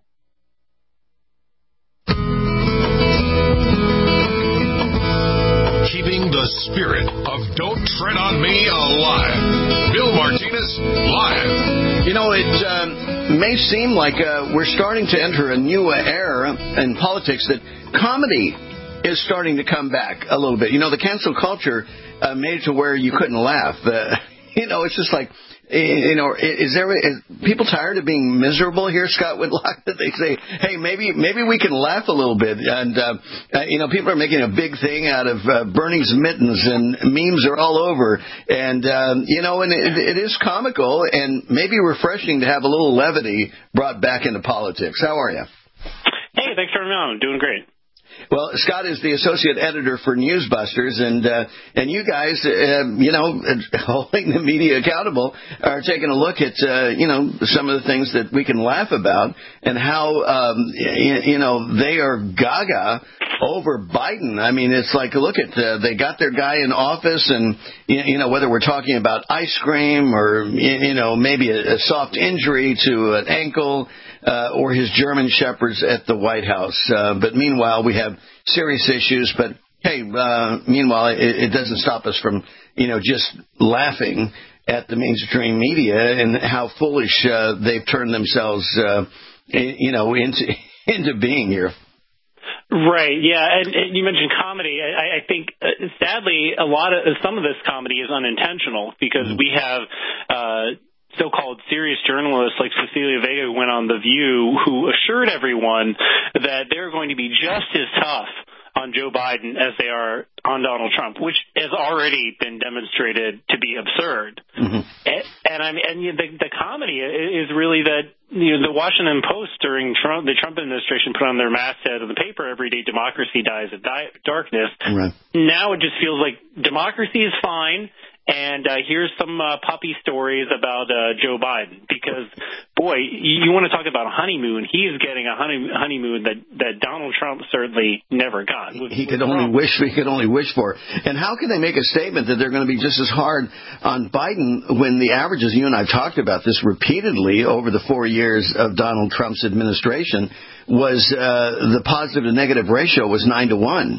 S10: Keeping the spirit of Don't Tread on Me alive. Bill Martinez, live.
S12: You know, it um, may seem like uh, we're starting to enter a new era in politics that comedy is starting to come back a little bit. You know, the cancel culture uh, made it to where you couldn't laugh. Uh, you know, it's just like, you know, is there is people tired of being miserable here, Scott Whitlock? That they say, hey, maybe maybe we can laugh a little bit. And uh, uh, you know, people are making a big thing out of uh, Bernie's mittens, and memes are all over. And um, you know, and it, it is comical and maybe refreshing to have a little levity brought back into politics. How are you?
S23: Hey, thanks for having me on. I'm doing great.
S12: Well, Scott is the associate editor for Newsbusters, and uh, and you guys, uh, you know, holding the media accountable, are taking a look at, uh, you know, some of the things that we can laugh about and how, um, you, you know, they are gaga over Biden. I mean, it's like, look at, uh, they got their guy in office, and, you know, whether we're talking about ice cream or, you know, maybe a, a soft injury to an ankle, Uh, or his German shepherds at the White House. Uh, but meanwhile, we have serious issues. But, hey, uh, meanwhile, it, it doesn't stop us from, you know, just laughing at the mainstream media and how foolish uh, they've turned themselves, uh, you know, into into being here.
S23: Right, yeah, and, and you mentioned comedy. I, I think, uh, sadly, a lot of some of this comedy is unintentional because mm-hmm. we have uh, so-called serious journalists like Cecilia Vega who went on The View, who assured everyone that they're going to be just as tough on Joe Biden as they are on Donald Trump, which has already been demonstrated to be absurd. Mm-hmm. And, and I mean, and the, the comedy is really that, you know, the Washington Post during Trump, the Trump administration put on their masthead of the paper every day, democracy dies of di- darkness.
S12: Right.
S23: Now it just feels like democracy is fine And uh, here's some uh, puppy stories about uh, Joe Biden. Because, boy, you, you want to talk about a honeymoon. He is getting a honey, honeymoon that, that Donald Trump certainly never got. With,
S12: he could only Trump. wish. He could only wish for. And how can they make a statement that they're going to be just as hard on Biden when the averages? You and I've talked about this repeatedly over the four years of Donald Trump's administration. Was uh, the positive to negative ratio was nine to one.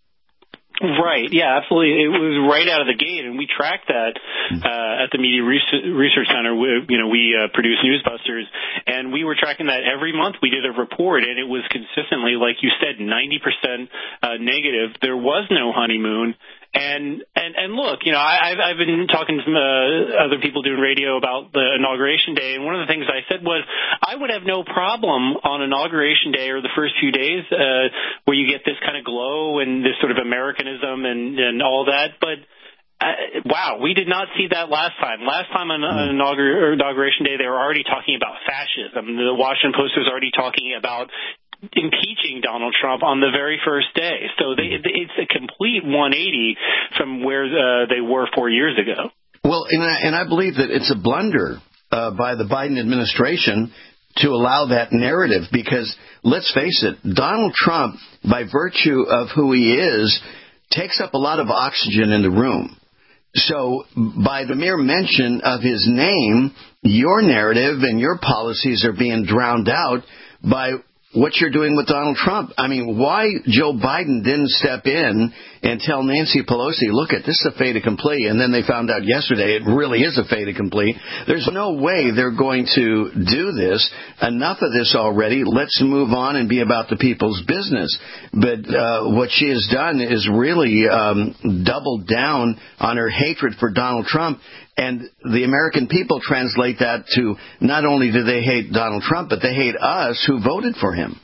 S23: Right. Yeah, absolutely. It was right out of the gate, and we tracked that uh, at the Media Research Center. We, you know, we uh, produce Newsbusters, and we were tracking that every month. We did a report, and it was consistently, like you said, ninety percent uh, negative. There was no honeymoon. And, and, and look, you know, I, I've, I've been talking to some uh, other people doing radio about the Inauguration Day, and one of the things I said was I would have no problem on Inauguration Day or the first few days uh, where you get this kind of glow and this sort of Americanism and, and all that, but Uh, wow, we did not see that last time. Last time on, on inaugur- Inauguration Day, they were already talking about fascism. The Washington Post was already talking about impeaching Donald Trump on the very first day. So they, it's a complete one eighty from where uh, they were four years ago.
S12: Well, and I, and I believe that it's a blunder uh, by the Biden administration to allow that narrative because, let's face it, Donald Trump, by virtue of who he is, takes up a lot of oxygen in the room. So by the mere mention of his name, your narrative and your policies are being drowned out by what you're doing with Donald Trump. I mean, why Joe Biden didn't step in and tell Nancy Pelosi, look, at this is a fait accompli, and then they found out yesterday it really is a fait accompli. There's no way they're going to do this. Enough of this already. Let's move on and be about the people's business. But uh, what she has done is really um, doubled down on her hatred for Donald Trump. And the American people translate that to not only do they hate Donald Trump, but they hate us who voted for him.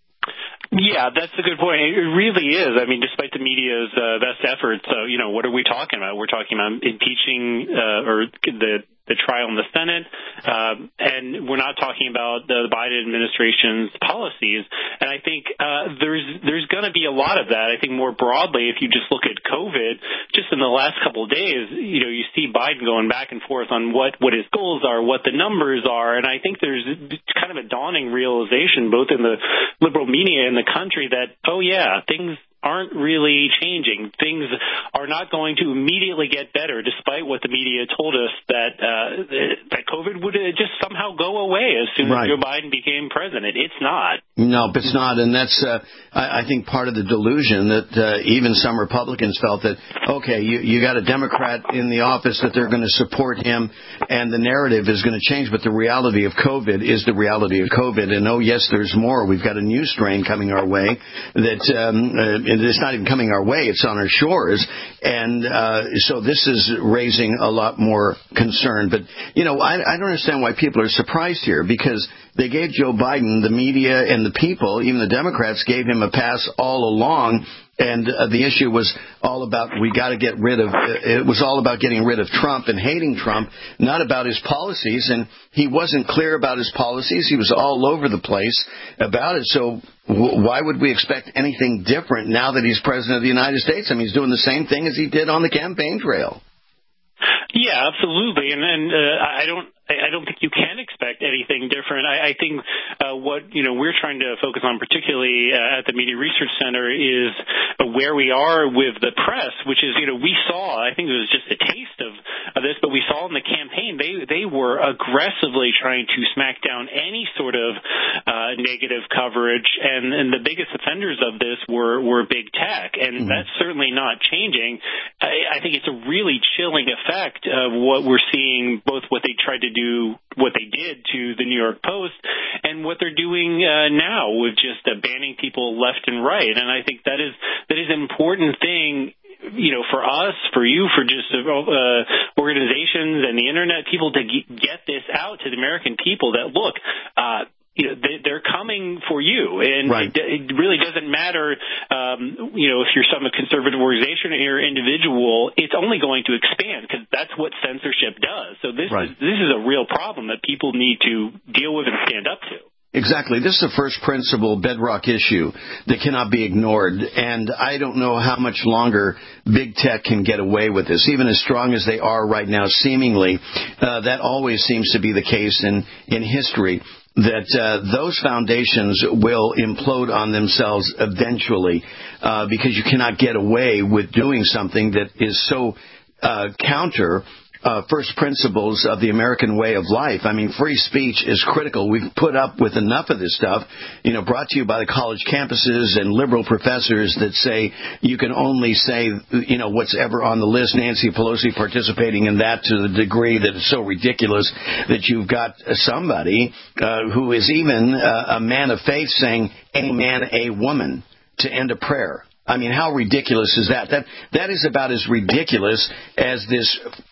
S23: Yeah, that's a good point. It really is. I mean, despite the media's uh, best efforts, uh, you know, what are we talking about? We're talking about impeaching uh, or the the trial in the Senate, uh, and we're not talking about the Biden administration's policies. And I think uh, there's there's going to be a lot of that. I think more broadly, if you just look at COVID, just in the last couple of days, you know, you see Biden going back and forth on what, what his goals are, what the numbers are. And I think there's kind of a dawning realization, both in the liberal media and the country, that, oh, yeah, things aren't really changing. Things are not going to immediately get better, despite what the media told us that uh, that COVID would just somehow go away as soon
S12: right.
S23: as Joe Biden became president. It's not.
S12: No, it's not, and that's uh, I, I think part of the delusion that uh, even some Republicans felt that okay, you you got a Democrat in the office that they're going to support him, and the narrative is going to change. But the reality of COVID is the reality of COVID, and oh yes, there's more. We've got a new strain coming our way that. Um, uh, It's not even coming our way. It's on our shores. And uh, so this is raising a lot more concern. But, you know, I, I don't understand why people are surprised here, because they gave Joe Biden, the media and the people, even the Democrats, gave him a pass all along. And uh, the issue was all about we got to get rid of uh, it was all about getting rid of Trump and hating Trump, not about his policies. And he wasn't clear about his policies. He was all over the place about it. So w- why would we expect anything different now that he's president of the United States? I mean, he's doing the same thing as he did on the campaign trail.
S23: Yeah, absolutely. And, and uh, I don't I don't think you can expect anything different. I, I think uh, what you know we're trying to focus on, particularly uh, at the Media Research Center, is uh, where we are with the press, which is you know we saw. I think it was just a taste of, of this, but we saw in the campaign they they were aggressively trying to smack down any sort of uh, negative coverage, and, and the biggest offenders of this were were big tech, and mm-hmm. that's certainly not changing. I, I think it's a really chilling effect of what we're seeing, both what they tried to do, what they did to the New York Post, and what they're doing uh, now with just uh, banning people left and right. And I think that is that is an important thing, you know, for us, for you, for just uh, organizations and the internet, people to get this out to the American people that look. Uh, You know, they, they're coming for you, and
S12: right.
S23: it, it really doesn't matter, um, you know, if you're some conservative organization or you're individual. It's only going to expand because that's what censorship does. So this
S12: right.
S23: is this is a real problem that people need to deal with and stand up to.
S12: Exactly. This is a first principle bedrock issue that cannot be ignored. And I don't know how much longer big tech can get away with this. Even as strong as they are right now, seemingly, uh, that always seems to be the case in, in history, that uh, those foundations will implode on themselves eventually uh, because you cannot get away with doing something that is so uh, counter Uh, first principles of the American way of life. I mean, free speech is critical. We've put up with enough of this stuff, you know, brought to you by the college campuses and liberal professors that say you can only say, you know, what's ever on the list. Nancy Pelosi participating in that to the degree that it's so ridiculous that you've got somebody uh, who is even uh, a man of faith saying, a man, a woman, to end a prayer. I mean, how ridiculous is that? That that is about as ridiculous as this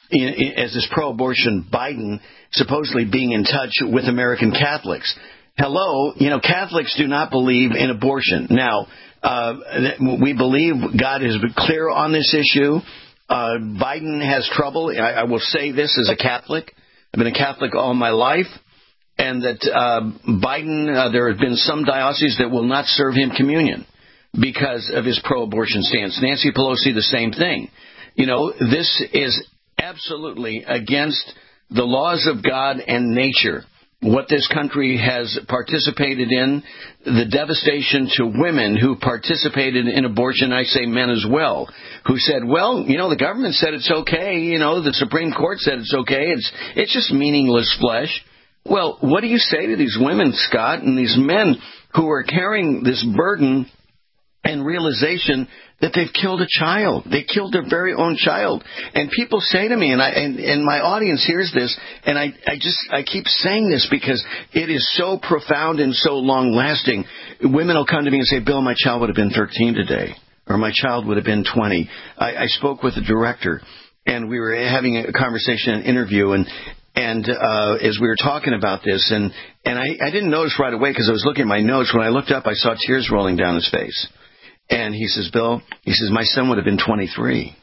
S12: as this pro-abortion Biden supposedly being in touch with American Catholics. Hello, you know, Catholics do not believe in abortion. Now, uh, we believe God has been clear on this issue. Uh, Biden has trouble. I, I will say this as a Catholic. I've been a Catholic all my life. And that uh, Biden, uh, there have been some dioceses that will not serve him communion because of his pro-abortion stance. Nancy Pelosi, the same thing. You know, this is absolutely against the laws of God and nature. What this country has participated in, the devastation to women who participated in abortion, I say men as well, who said, well, you know, the government said it's okay, you know, the Supreme Court said it's okay, it's it's just meaningless flesh. Well, what do you say to these women, Scott, and these men who are carrying this burden and realization that they've killed a child. They killed their very own child. And people say to me, and I and, and my audience hears this, and I, I just I keep saying this because it is so profound and so long-lasting. Women will come to me and say, Bill, my child would have been thirteen today, or my child would have been twenty. I, I spoke with the director, and we were having a conversation, an interview, and And uh, as we were talking about this, and, and I, I didn't notice right away because I was looking at my notes. When I looked up, I saw tears rolling down his face. And he says, Bill, he says, my son would have been twenty-three.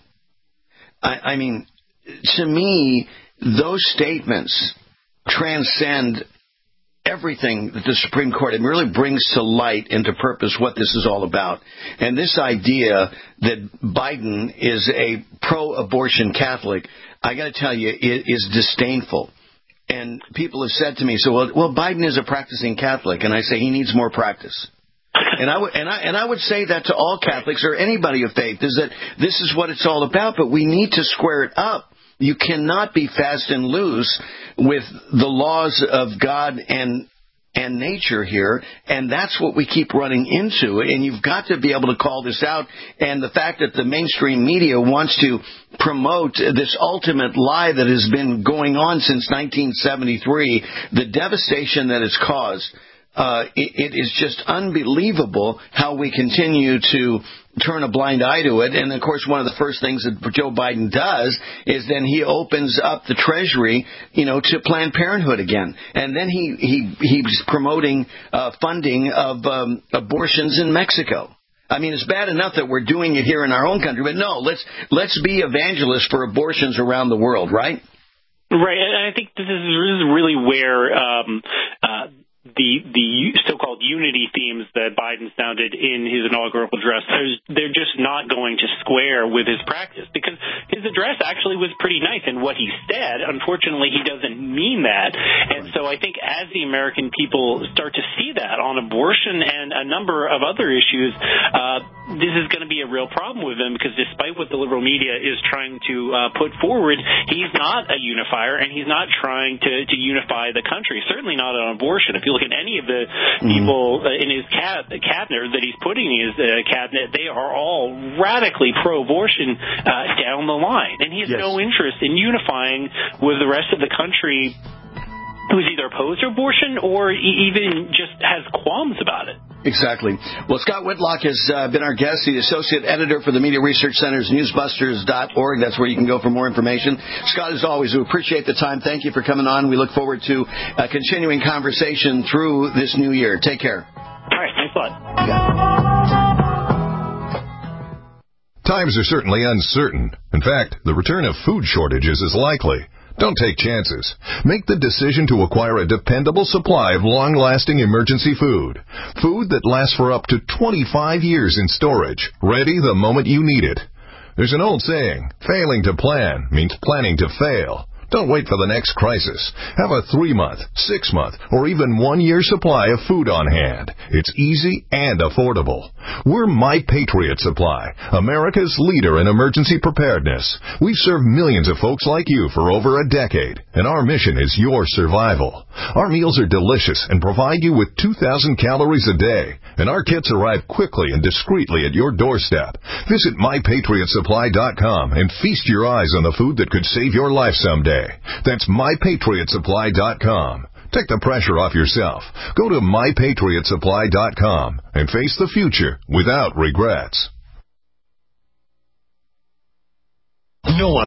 S12: I, I mean, to me, those statements transcend everything that the Supreme Court, it really brings to light and to purpose what this is all about. And this idea that Biden is a pro-abortion Catholic, I got to tell you, it is disdainful. And people have said to me, so, well, well, Biden is a practicing Catholic. And I say he needs more practice. And I would and I and I would say that to all Catholics or anybody of faith, is that this is what it's all about, but we need to square it up. You cannot be fast and loose with the laws of God and and nature here, and that's what we keep running into. And you've got to be able to call this out. And the fact that the mainstream media wants to promote this ultimate lie that has been going on since nineteen seventy-three, the devastation that it's caused. Uh, it, it is just unbelievable how we continue to turn a blind eye to it. And, of course, one of the first things that Joe Biden does is then he opens up the Treasury, you know, to Planned Parenthood again. And then he, he he's promoting uh, funding of um, abortions in Mexico. I mean, it's bad enough that we're doing it here in our own country, but no, let's let's be evangelists for abortions around the world, right?
S23: Right, and I think this is, this is really where um, uh, the the so-called unity themes that Biden sounded in his inaugural address, they're just not going to square with his practice, because his address actually was pretty nice, and what he said, unfortunately, he doesn't mean that. And so I think as the American people start to see that on abortion and a number of other issues, uh, this is going to be a real problem with him, because despite what the liberal media is trying to uh, put forward, he's not a unifier, and he's not trying to, to unify the country, certainly not on abortion. If you look at any of the people uh, in his cab- cabinet that he's putting in his uh, cabinet, they are all radically pro-abortion uh, down the line. And he has yes. no interest in unifying with the rest of the country who's either opposed to abortion or even just has qualms about it.
S12: Exactly. Well, Scott Whitlock has uh, been our guest, the Associate Editor for the Media Research Center's newsbusters dot org. That's where you can go for more information. Scott, as always, we appreciate the time. Thank you for coming on. We look forward to a continuing conversation through this new year. Take care.
S23: All right. Thanks a lot.
S1: Times are certainly uncertain. In fact, the return of food shortages is likely. Don't take chances. Make the decision to acquire a dependable supply of long-lasting emergency food. Food that lasts for up to twenty-five years in storage, ready the moment you need it. There's an old saying, failing to plan means planning to fail. Don't wait for the next crisis. Have a three-month, six-month, or even one-year supply of food on hand. It's easy and affordable. We're My Patriot Supply, America's leader in emergency preparedness. We've served millions of folks like you for over a decade, and our mission is your survival. Our meals are delicious and provide you with two thousand calories a day, and our kits arrive quickly and discreetly at your doorstep. Visit my patriot supply dot com and feast your eyes on the food that could save your life someday. That's my patriot supply dot com. Take the pressure off yourself. Go to my patriot supply dot com and face the future without regrets.
S10: No one